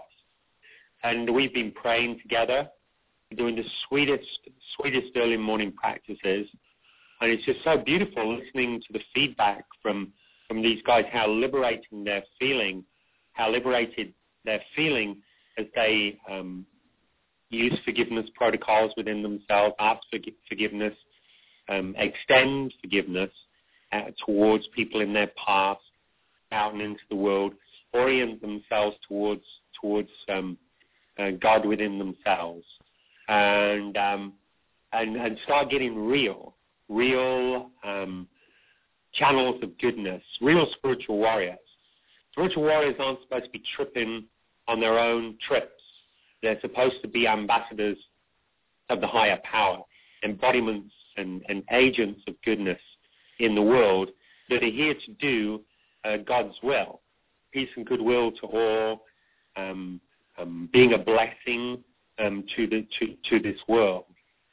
Speaker 1: And we've been praying together, doing the sweetest, sweetest early morning practices. And it's just so beautiful listening to the feedback from, from these guys, how liberating they're feeling, how liberated they're feeling as they um, use forgiveness protocols within themselves, ask for forgiveness, um, extend forgiveness uh, towards people in their past, out and into the world, orient themselves towards towards um, uh, God within themselves, and, um, and and start getting real, real um, channels of goodness, real spiritual warriors. Spiritual warriors aren't supposed to be tripping on their own trips. They're supposed to be ambassadors of the higher power, embodiments and, and agents of goodness in the world that are here to do uh, God's will, peace and goodwill to all, um, um, being a blessing um, to the to, to this world.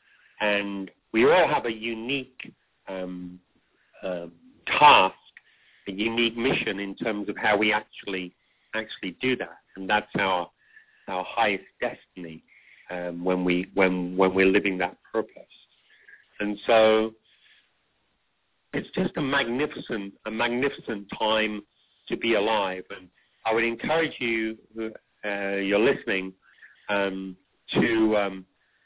Speaker 1: And we all have a unique um, uh, task, a unique mission in terms of how we actually actually do that, and that's our our highest destiny um, when we when when we're living that purpose. And so it's just a magnificent a magnificent time to be alive. And I would encourage you, uh, you're listening, um, to um,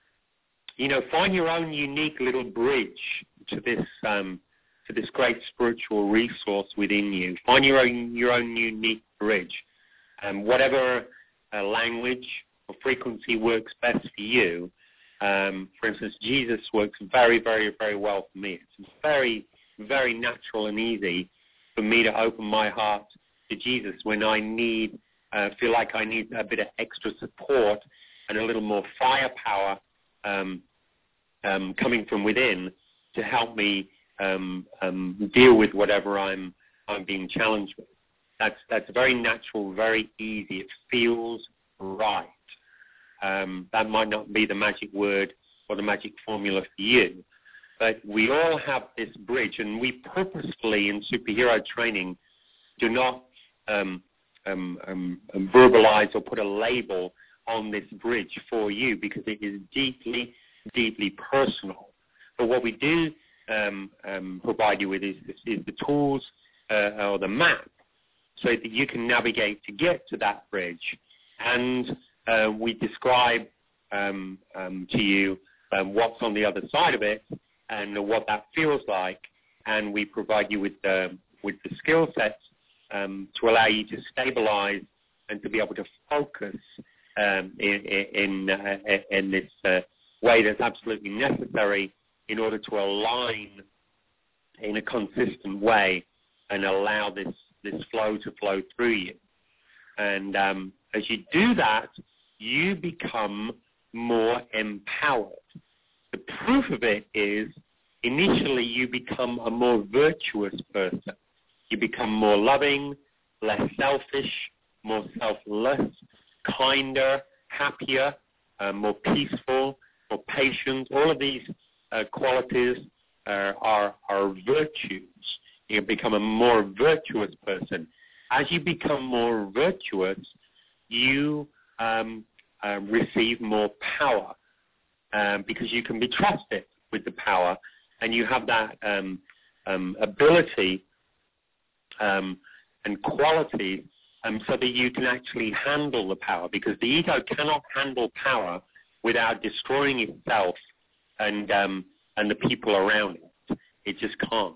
Speaker 1: you know find your own unique little bridge to this um, to this great spiritual resource within you. Find your own your own unique bridge, um, whatever uh, language or frequency works best for you. Um, for instance, Jesus works very, very, very well for me. It's very, very natural and easy for me to open my heart to Jesus when I need, uh, feel like I need a bit of extra support and a little more firepower um, um, coming from within to help me um, um, deal with whatever I'm I'm being challenged with. That's that's very natural, very easy. It feels right. Um, that might not be the magic word or the magic formula for you, but we all have this bridge, and we purposefully in superhero training do not um, um, um, verbalize or put a label on this bridge for you because it is deeply, deeply personal. But what we do um, um, provide you with is, is the tools uh, or the map so that you can navigate to get to that bridge. And uh, we describe um, um, to you um, what's on the other side of it and what that feels like. And we provide you with the, with the skill sets um, to allow you to stabilize and to be able to focus um, in, in, uh, in this uh, way that's absolutely necessary in order to align in a consistent way and allow this, this flow to flow through you. And um, as you do that, you become more empowered. The proof of it is initially you become a more virtuous person. You become more loving, less selfish, more selfless, kinder, happier, uh, more peaceful, more patient. All of these uh, qualities uh, are, are virtues. You become a more virtuous person. As you become more virtuous, you um, uh, receive more power um, because you can be trusted with the power, and you have that um, um, ability um, and quality um, so that you can actually handle the power, because the ego cannot handle power without destroying itself and um, and the people around it. It just can't.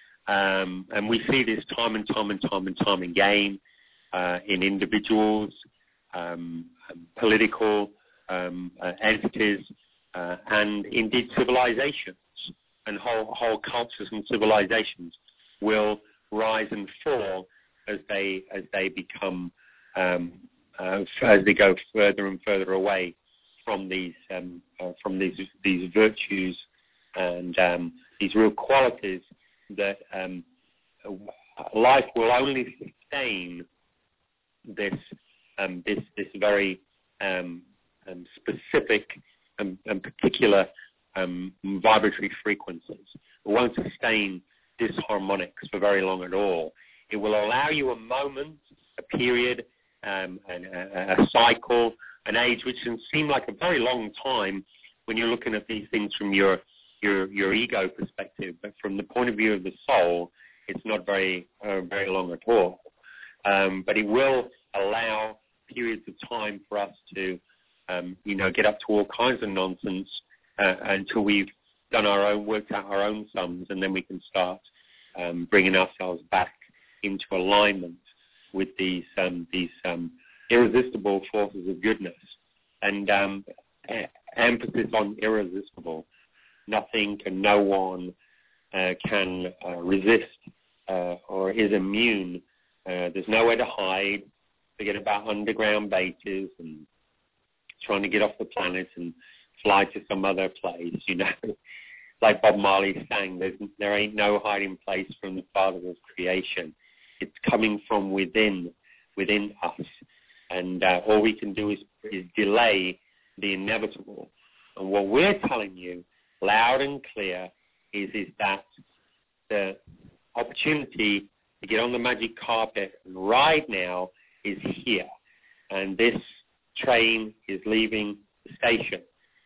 Speaker 1: Um, and we see this time and time and time and time again uh, in individuals, um, political um, uh, entities, uh, and indeed civilizations and whole, whole cultures and civilizations will rise and fall as they as they become um, uh, as they go further and further away from these um, uh, from these these virtues and um, these real qualities that um, life will only sustain this um, this this very um, um, specific and, and particular um, vibratory frequencies. It won't sustain disharmonics for very long at all. It will allow you a moment, a period, um, an, a, a cycle, an age, which can seem like a very long time when you're looking at these things from your your, your ego perspective. But from the point of view of the soul, it's not very uh, very long at all. Um, but it will allow periods of time for us to, um, you know, get up to all kinds of nonsense uh, until we've done our own, worked out our own sums, and then we can start um, bringing ourselves back into alignment with these um, these um, irresistible forces of goodness. And um, a- emphasis on irresistible. Nothing and no one uh, can uh, resist uh, or is immune. Uh, there's nowhere to hide. Forget about underground bases and trying to get off the planet and fly to some other place, you know. Like Bob Marley sang, There's, there ain't no hiding place from the Father of creation. It's coming from within, within us. And uh, all we can do is, is delay the inevitable. And what we're telling you, loud and clear, is, is that the opportunity to get on the magic carpet right now is here. And this train is leaving the station.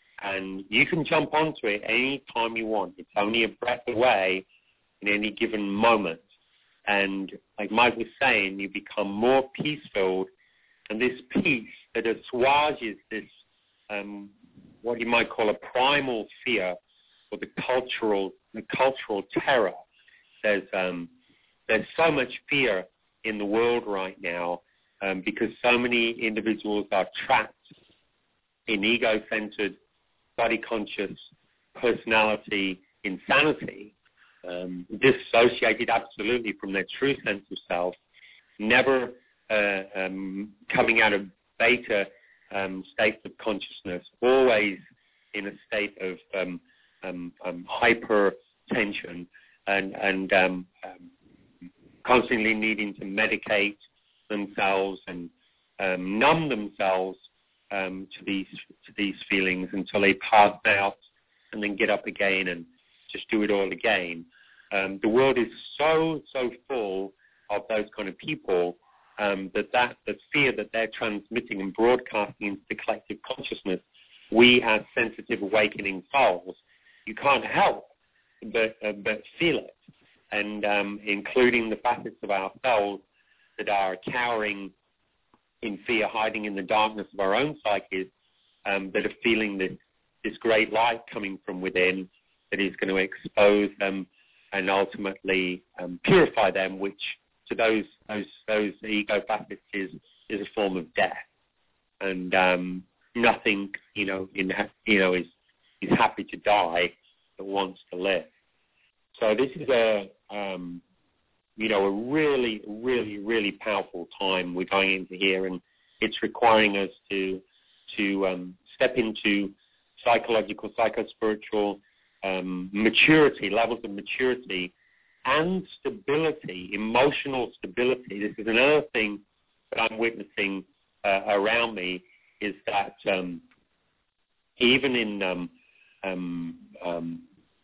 Speaker 1: And you can jump onto it any time you want. It's only a breath away in any given moment. And like Mike was saying, you become more peace-filled. And this peace that assuages this, um, what you might call a primal fear, or the cultural, the cultural terror. There's, um, there's so much fear in the world right now um, because so many individuals are trapped in ego-centered, body-conscious personality insanity, um, dissociated absolutely from their true sense of self, never uh, um, coming out of beta um, states of consciousness, always in a state of um, um, um, hyper tension and, and um, um, constantly needing to medicate themselves and um, numb themselves Um, to these to these feelings until they pass out and then get up again and just do it all again. Um, the world is so, so full of those kind of people um, that, that the fear that they're transmitting and broadcasting into the collective consciousness, we as sensitive awakening souls, you can't help but, uh, but feel it, and um, including the facets of ourselves that are cowering in fear, hiding in the darkness of our own psyches, um, that are feeling this, this great light coming from within that is going to expose them and ultimately um, purify them, which to those those those ego facets is, is a form of death. And um, nothing, you know, in you know is is happy to die, but wants to live. So this is a um, you know, a really, really, really powerful time we're going into here, and it's requiring us to to um, step into psychological, psychospiritual um, maturity, levels of maturity and stability, emotional stability. This is another thing that I'm witnessing uh, around me, is that um, even in um, um, um,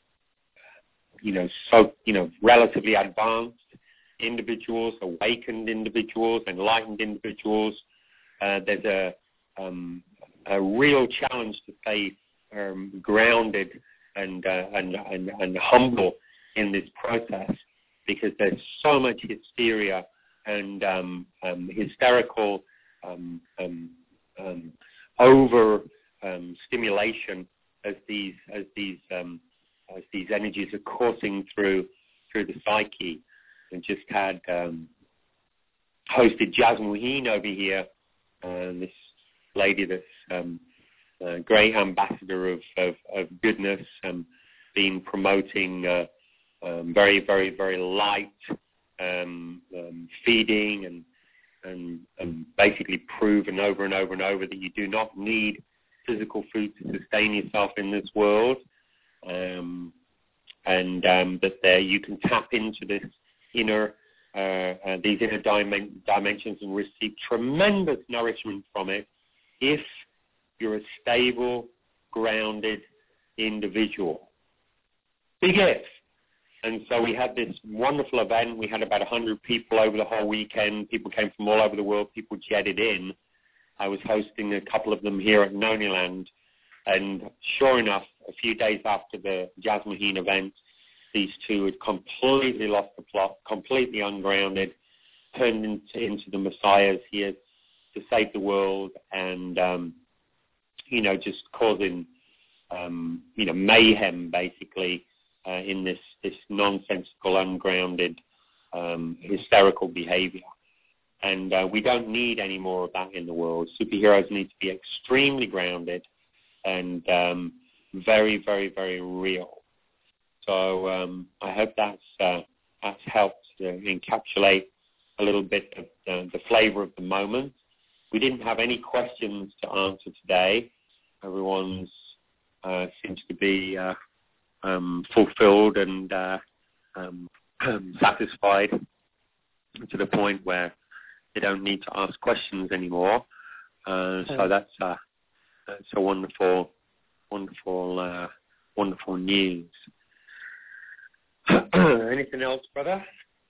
Speaker 1: you know, so you know, relatively advanced individuals, awakened individuals, enlightened individuals, uh, there's a um, a real challenge to stay um, grounded and, uh, and and and humble in this process, because there's so much hysteria and um, um, hysterical um, um, um, over um, stimulation as these as these um, as these energies are coursing through through the psyche. And just had um, hosted Jasmine Waheen over here, uh, this lady that's um, uh, great ambassador of, of, of goodness, and been promoting uh, um, very, very, very light um, um, feeding, and, and and basically proven over and over and over that you do not need physical food to sustain yourself in this world, um, and um, that there you can tap into this inner, uh, uh, these inner dim- dimensions and receive tremendous nourishment from it if you're a stable, grounded individual. Big if. And so we had this wonderful event. We had about one hundred people over the whole weekend. People came from all over the world. People jetted in. I was hosting a couple of them here at Noniland. And sure enough, a few days after the Jasmuheen event, these two had completely lost the plot, completely ungrounded, turned into, into the messiahs here to save the world, and, um, you know, just causing, um, you know, mayhem, basically, uh, in this, this nonsensical, ungrounded, um, hysterical behavior. And uh, we don't need any more of that in the world. Superheroes need to be extremely grounded and um, very, very, very real. So um, I hope that's, uh, that's helped to encapsulate a little bit of the, the flavor of the moment. We didn't have any questions to answer today. Everyone's uh, seems to be uh, um, fulfilled and uh, um, satisfied to the point where they don't need to ask questions anymore. Uh, so that's uh, that's a wonderful, wonderful, uh, wonderful news. Anything else, brother?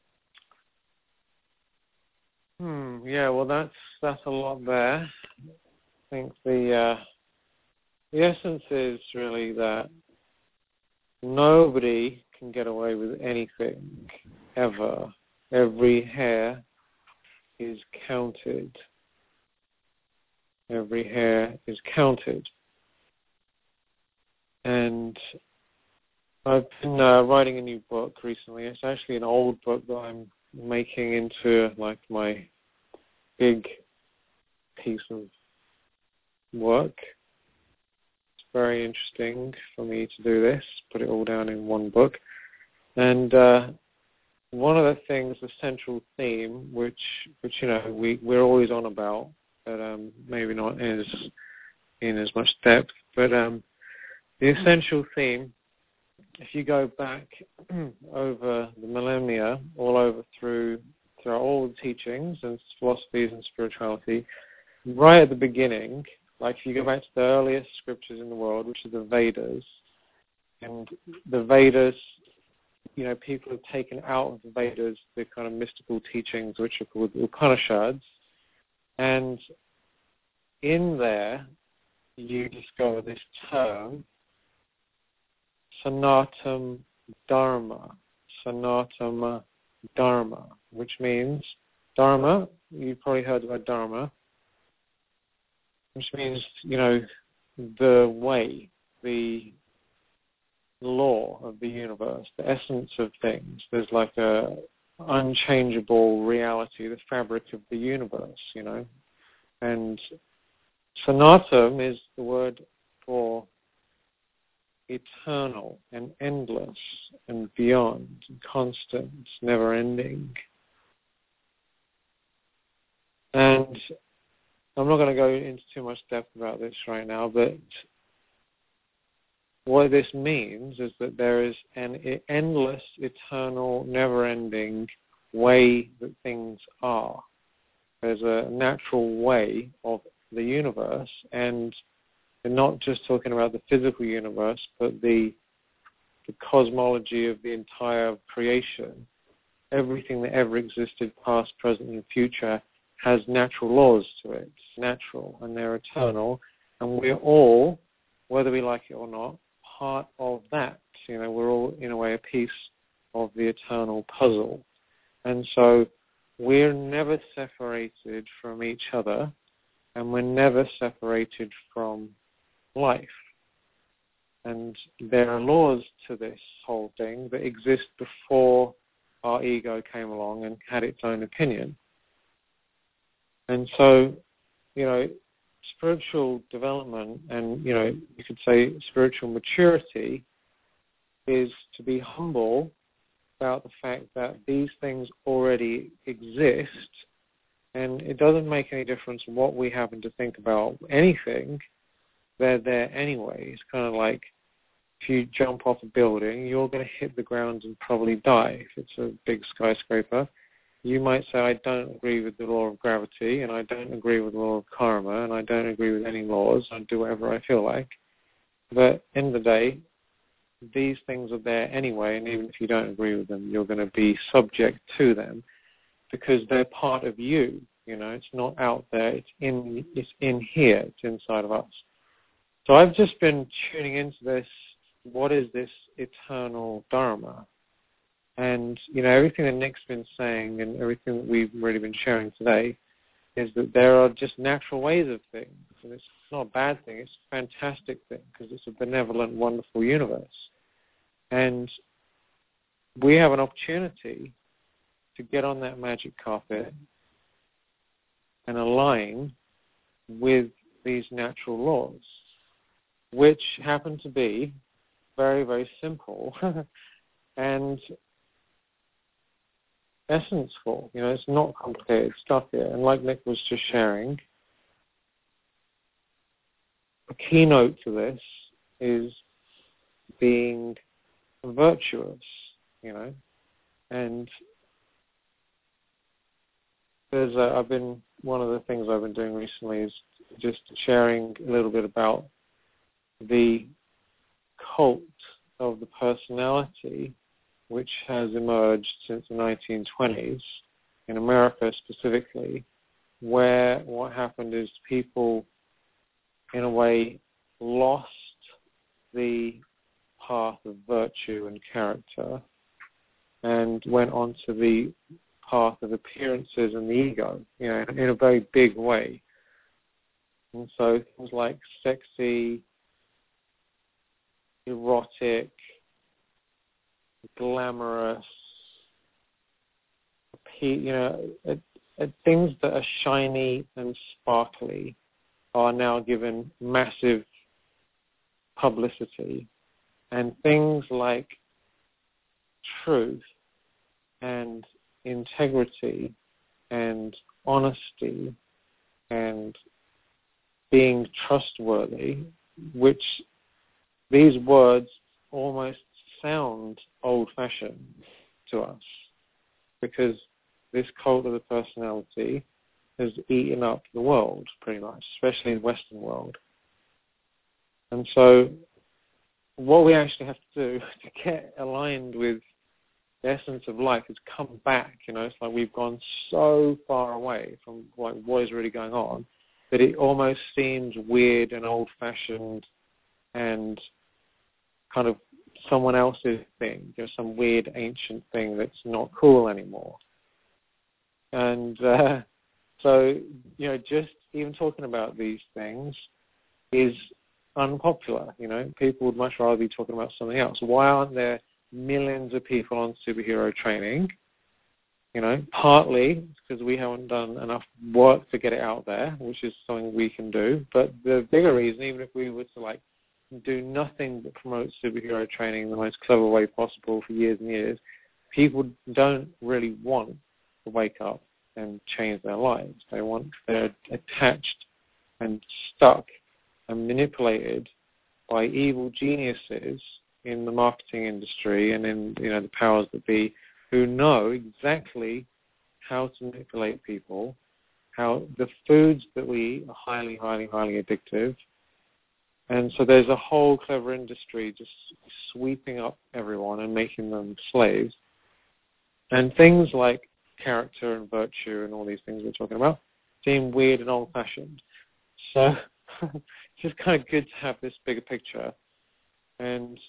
Speaker 2: Hmm. Yeah. Well, that's that's a lot there. I think the uh, the essence is really that nobody can get away with anything ever. Every hair is counted. Every hair is counted. And I've been uh, writing a new book recently. It's actually an old book that I'm making into like my big piece of work. It's very interesting for me to do this, put it all down in one book. And uh, one of the things, the central theme, which, which you know, we, we're always on about, but um, maybe not as in as much depth, but um, the essential theme, if you go back over the millennia, all over through throughout all the teachings and philosophies and spirituality, right at the beginning, like if you go back to the earliest scriptures in the world, which are the Vedas, and the Vedas, you know, people have taken out of the Vedas the kind of mystical teachings, which are called the Upanishads, and in there you discover this term, Sanatam Dharma, Sanatam Dharma, which means Dharma, you've probably heard about Dharma, which means, you know, the way, the law of the universe, the essence of things. There's like a unchangeable reality, the fabric of the universe, you know. And Sanatam is the word for eternal and endless and beyond, constant, never-ending. And I'm not going to go into too much depth about this right now, but what this means is that there is an endless, eternal, never-ending way that things are. There's a natural way of the universe, and we're not just talking about the physical universe, but the, the cosmology of the entire creation. Everything that ever existed, past, present, and future, has natural laws to it. It's natural, and they're eternal, and we're all, whether we like it or not, part of that. You know, we're all, in a way, a piece of the eternal puzzle. And so we're never separated from each other, and we're never separated from life. And there are laws to this whole thing that exist before our ego came along and had its own opinion. And so, you know, spiritual development, and, you know, you could say spiritual maturity, is to be humble about the fact that these things already exist, and it doesn't make any difference what we happen to think about anything. They're there anyway. It's kind of like if you jump off a building, you're going to hit the ground and probably die. If it's a big skyscraper, you might say, I don't agree with the law of gravity, and I don't agree with the law of karma, and I don't agree with any laws. I do whatever I feel like. But in the day, these things are there anyway, and even if you don't agree with them, you're going to be subject to them because they're part of you. You know, it's not out there. It's in. It's in here. It's inside of us. So I've just been tuning into this. What is this eternal Dharma? And, you know, everything that Nick's been saying and everything that we've really been sharing today is that there are just natural ways of things. And it's not a bad thing. It's a fantastic thing because it's a benevolent, wonderful universe. And we have an opportunity to get on that magic carpet and align with these natural laws, which happen to be very, very simple and essenceful. You know, it's not complicated stuff here. And like Nick was just sharing, a keynote to this is being virtuous, you know. And there's a, I've been, one of the things I've been doing recently is just sharing a little bit about the cult of the personality which has emerged since the nineteen twenties, in America specifically, where what happened is people, in a way, lost the path of virtue and character and went on to the path of appearances and the ego, you know, in a very big way. And so things like sexy, erotic, glamorous, you know, uh, uh, things that are shiny and sparkly are now given massive publicity. And things like truth and integrity and honesty and being trustworthy, which these words almost sound old-fashioned to us because this cult of the personality has eaten up the world pretty much, especially in the Western world. And so what we actually have to do to get aligned with the essence of life is come back. You know, it's like we've gone so far away from like what is really going on that it almost seems weird and old-fashioned and kind of someone else's thing, you know, some weird ancient thing that's not cool anymore. And uh, so, you know, just even talking about these things is unpopular. You know, people would much rather be talking about something else. Why aren't there millions of people on superhero training? You know, partly because we haven't done enough work to get it out there, which is something we can do. But the bigger reason, even if we were to like do nothing but promote superhero training in the most clever way possible for years and years, people don't really want to wake up and change their lives. They want, they're attached and stuck and manipulated by evil geniuses in the marketing industry and in, you know, the powers that be, who know exactly how to manipulate people, how the foods that we eat are highly, highly, highly addictive. And so there's a whole clever industry just sweeping up everyone and making them slaves. And things like character and virtue and all these things we're talking about seem weird and old-fashioned. So it's just kind of good to have this bigger picture and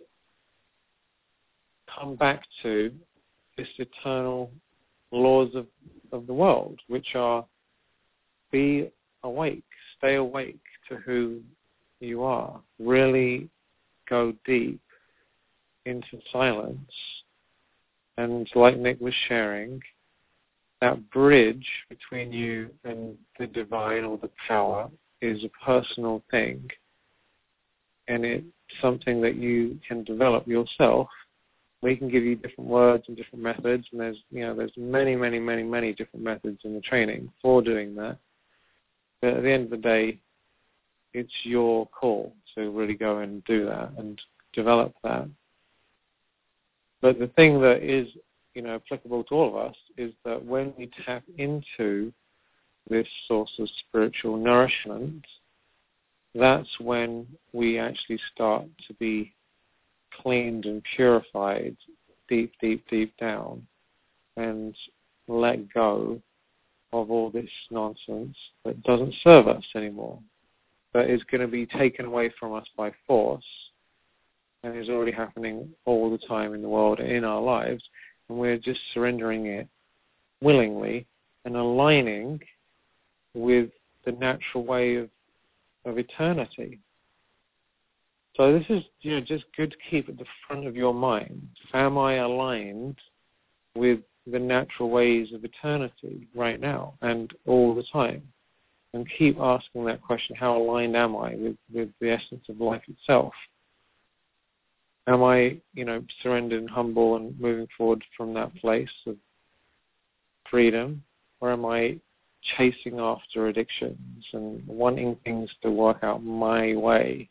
Speaker 2: come back to this eternal laws of, of the world, which are be awake, stay awake to who you are. Really go deep into silence. And like Nick was sharing, that bridge between you and the divine or the power is a personal thing, and it's something that you can develop yourself. We can give you different words and different methods, and there's, you know, there's many, many, many, many different methods in the training for doing that. But at the end of the day, it's your call to really go and do that and develop that. But the thing that is, you know, applicable to all of us is that when we tap into this source of spiritual nourishment, that's when we actually start to be cleaned and purified deep, deep, deep down, and let go of all this nonsense that doesn't serve us anymore, that is going to be taken away from us by force, and is already happening all the time in the world and in our lives, and we're just surrendering it willingly and aligning with the natural way of, of eternity. So this is, you know, just good to keep at the front of your mind. Am I aligned with the natural ways of eternity right now and all the time? And keep asking that question, how aligned am I with, with the essence of life itself? Am I, you know, surrendered and humble and moving forward from that place of freedom? Or am I chasing after addictions and wanting things to work out my way?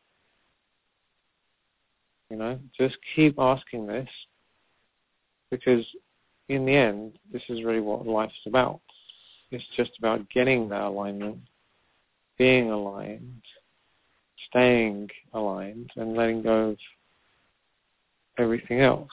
Speaker 2: You know, just keep asking this, because in the end, this is really what life's about. It's just about getting that alignment, being aligned, staying aligned, and letting go of everything else.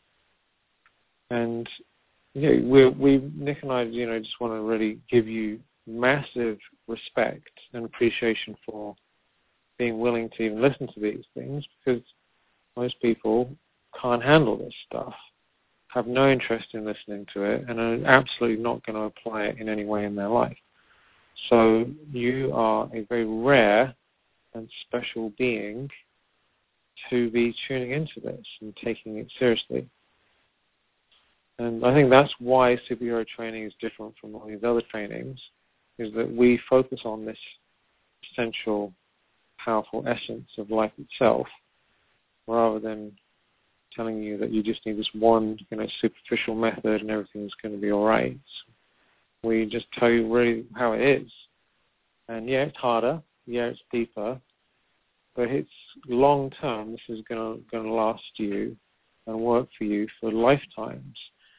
Speaker 2: And yeah, we, we, Nick and I, you know, just want to really give you massive respect and appreciation for being willing to even listen to these things, because most people can't handle this stuff, have no interest in listening to it, and are absolutely not going to apply it in any way in their life. So you are a very rare and special being to be tuning into this and taking it seriously. And I think that's why superhero training is different from all these other trainings, is that we focus on this essential, powerful essence of life itself, rather than telling you that you just need this one, you know, superficial method and everything's going to be all right. We just tell you really how it is. And yeah, it's harder. Yeah, it's deeper. But it's long term. This is going to, going to last you and work for you for lifetimes.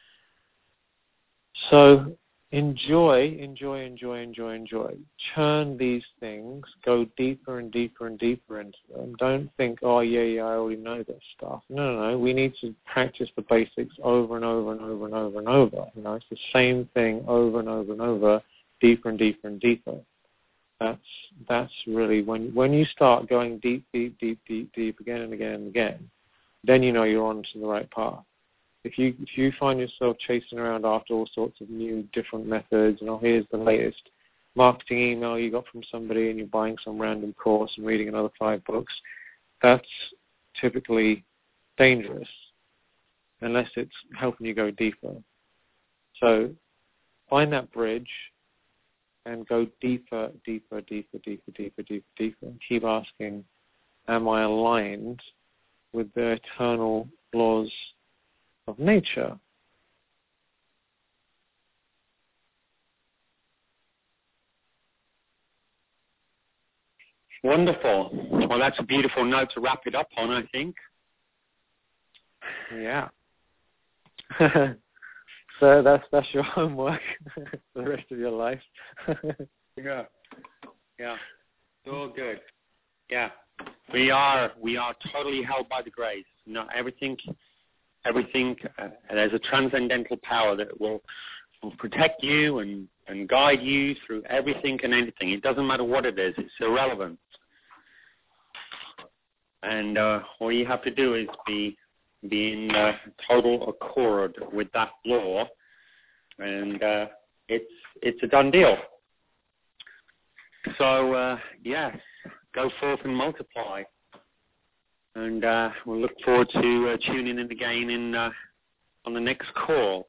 Speaker 2: So enjoy, enjoy, enjoy, enjoy, enjoy. Churn these things. Go deeper and deeper and deeper into them. Don't think, oh, yeah, yeah, I already know this stuff. No, no, no. We need to practice the basics over and over and over and over and over. You know, it's the same thing over and over and over, deeper and deeper and deeper. That's that's really when when you start going deep, deep, deep, deep, deep again and again and again, then you know you're on to the right path. If you if you find yourself chasing around after all sorts of new different methods, and oh, here's the latest marketing email you got from somebody, and you're buying some random course and reading another five books, that's typically dangerous unless it's helping you go deeper. So find that bridge and go deeper, deeper, deeper, deeper, deeper, deeper, deeper, and keep asking, am I aligned with the eternal laws of nature?
Speaker 1: Wonderful. Well, that's a beautiful note to wrap it up on, I think.
Speaker 2: Yeah. So that's that's your homework for the rest of your life.
Speaker 1: Yeah. Yeah. All good. Yeah. We are we are totally held by the grace. No, everything everything uh, there's a transcendental power that will, will protect you and, and guide you through everything and anything. It doesn't matter what it is, it's irrelevant. And uh, all you have to do is be be in uh, total accord with that law, and uh, it's it's a done deal. So uh, yes, go forth and multiply, and uh, we'll look forward to uh, tuning in again in uh, on the next call.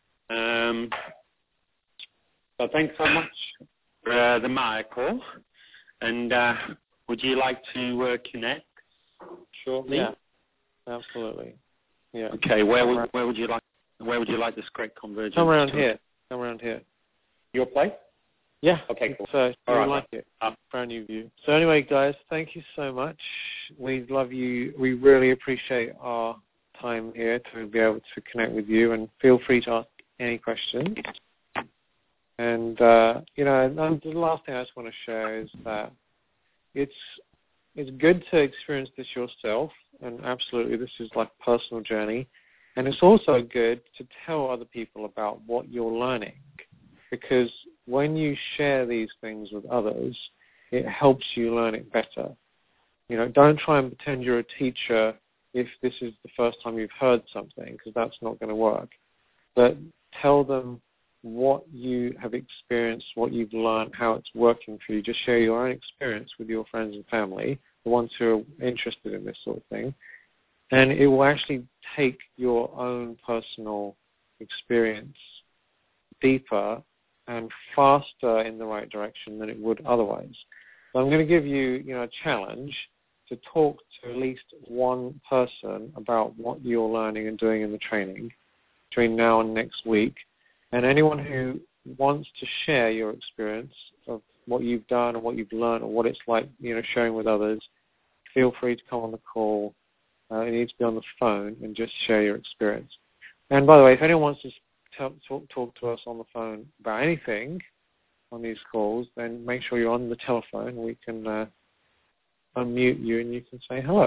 Speaker 1: Um, so thanks so much, uh, the Michael. And uh, would you like to uh, connect? Shortly.
Speaker 2: Yeah. Absolutely. Yeah.
Speaker 1: Okay. Where would where would you like where would you like this great convergence?
Speaker 2: Come around
Speaker 1: to?
Speaker 2: here. Come around here.
Speaker 1: Your place?
Speaker 2: Yeah.
Speaker 1: Okay. Cool.
Speaker 2: So you
Speaker 1: All right,
Speaker 2: like
Speaker 1: right.
Speaker 2: it. Uh, Brand new view. So anyway, guys, thank you so much. We love you. We really appreciate our time here to be able to connect with you, and feel free to ask any questions. And uh, you know, and the last thing I just want to share is that it's it's good to experience this yourself, and absolutely, this is like a personal journey. And it's also good to tell other people about what you're learning, because when you share these things with others, it helps you learn it better. You know, don't try and pretend you're a teacher if this is the first time you've heard something, because that's not going to work. But tell them what you have experienced, what you've learned, how it's working for you. Just share your own experience with your friends and family, the ones who are interested in this sort of thing. And it will actually take your own personal experience deeper and faster in the right direction than it would otherwise. So I'm going to give you, you know, a challenge to talk to at least one person about what you're learning and doing in the training between now and next week. And anyone who wants to share your experience of what you've done and what you've learned and what it's like, you know, sharing with others, feel free to come on the call. Uh, you need to be on the phone and just share your experience. And by the way, if anyone wants to talk, talk, talk to us on the phone about anything on these calls, then make sure you're on the telephone. We can uh, unmute you and you can say hello.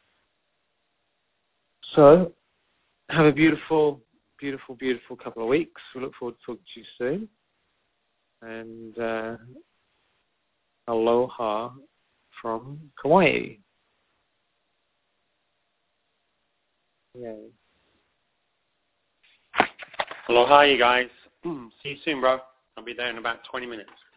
Speaker 2: So have a beautiful, beautiful, beautiful couple of weeks. We look forward to talking to you soon. And uh, aloha from Kauai. Yay.
Speaker 1: Aloha, you guys. See you soon, bro. I'll be there in about twenty minutes.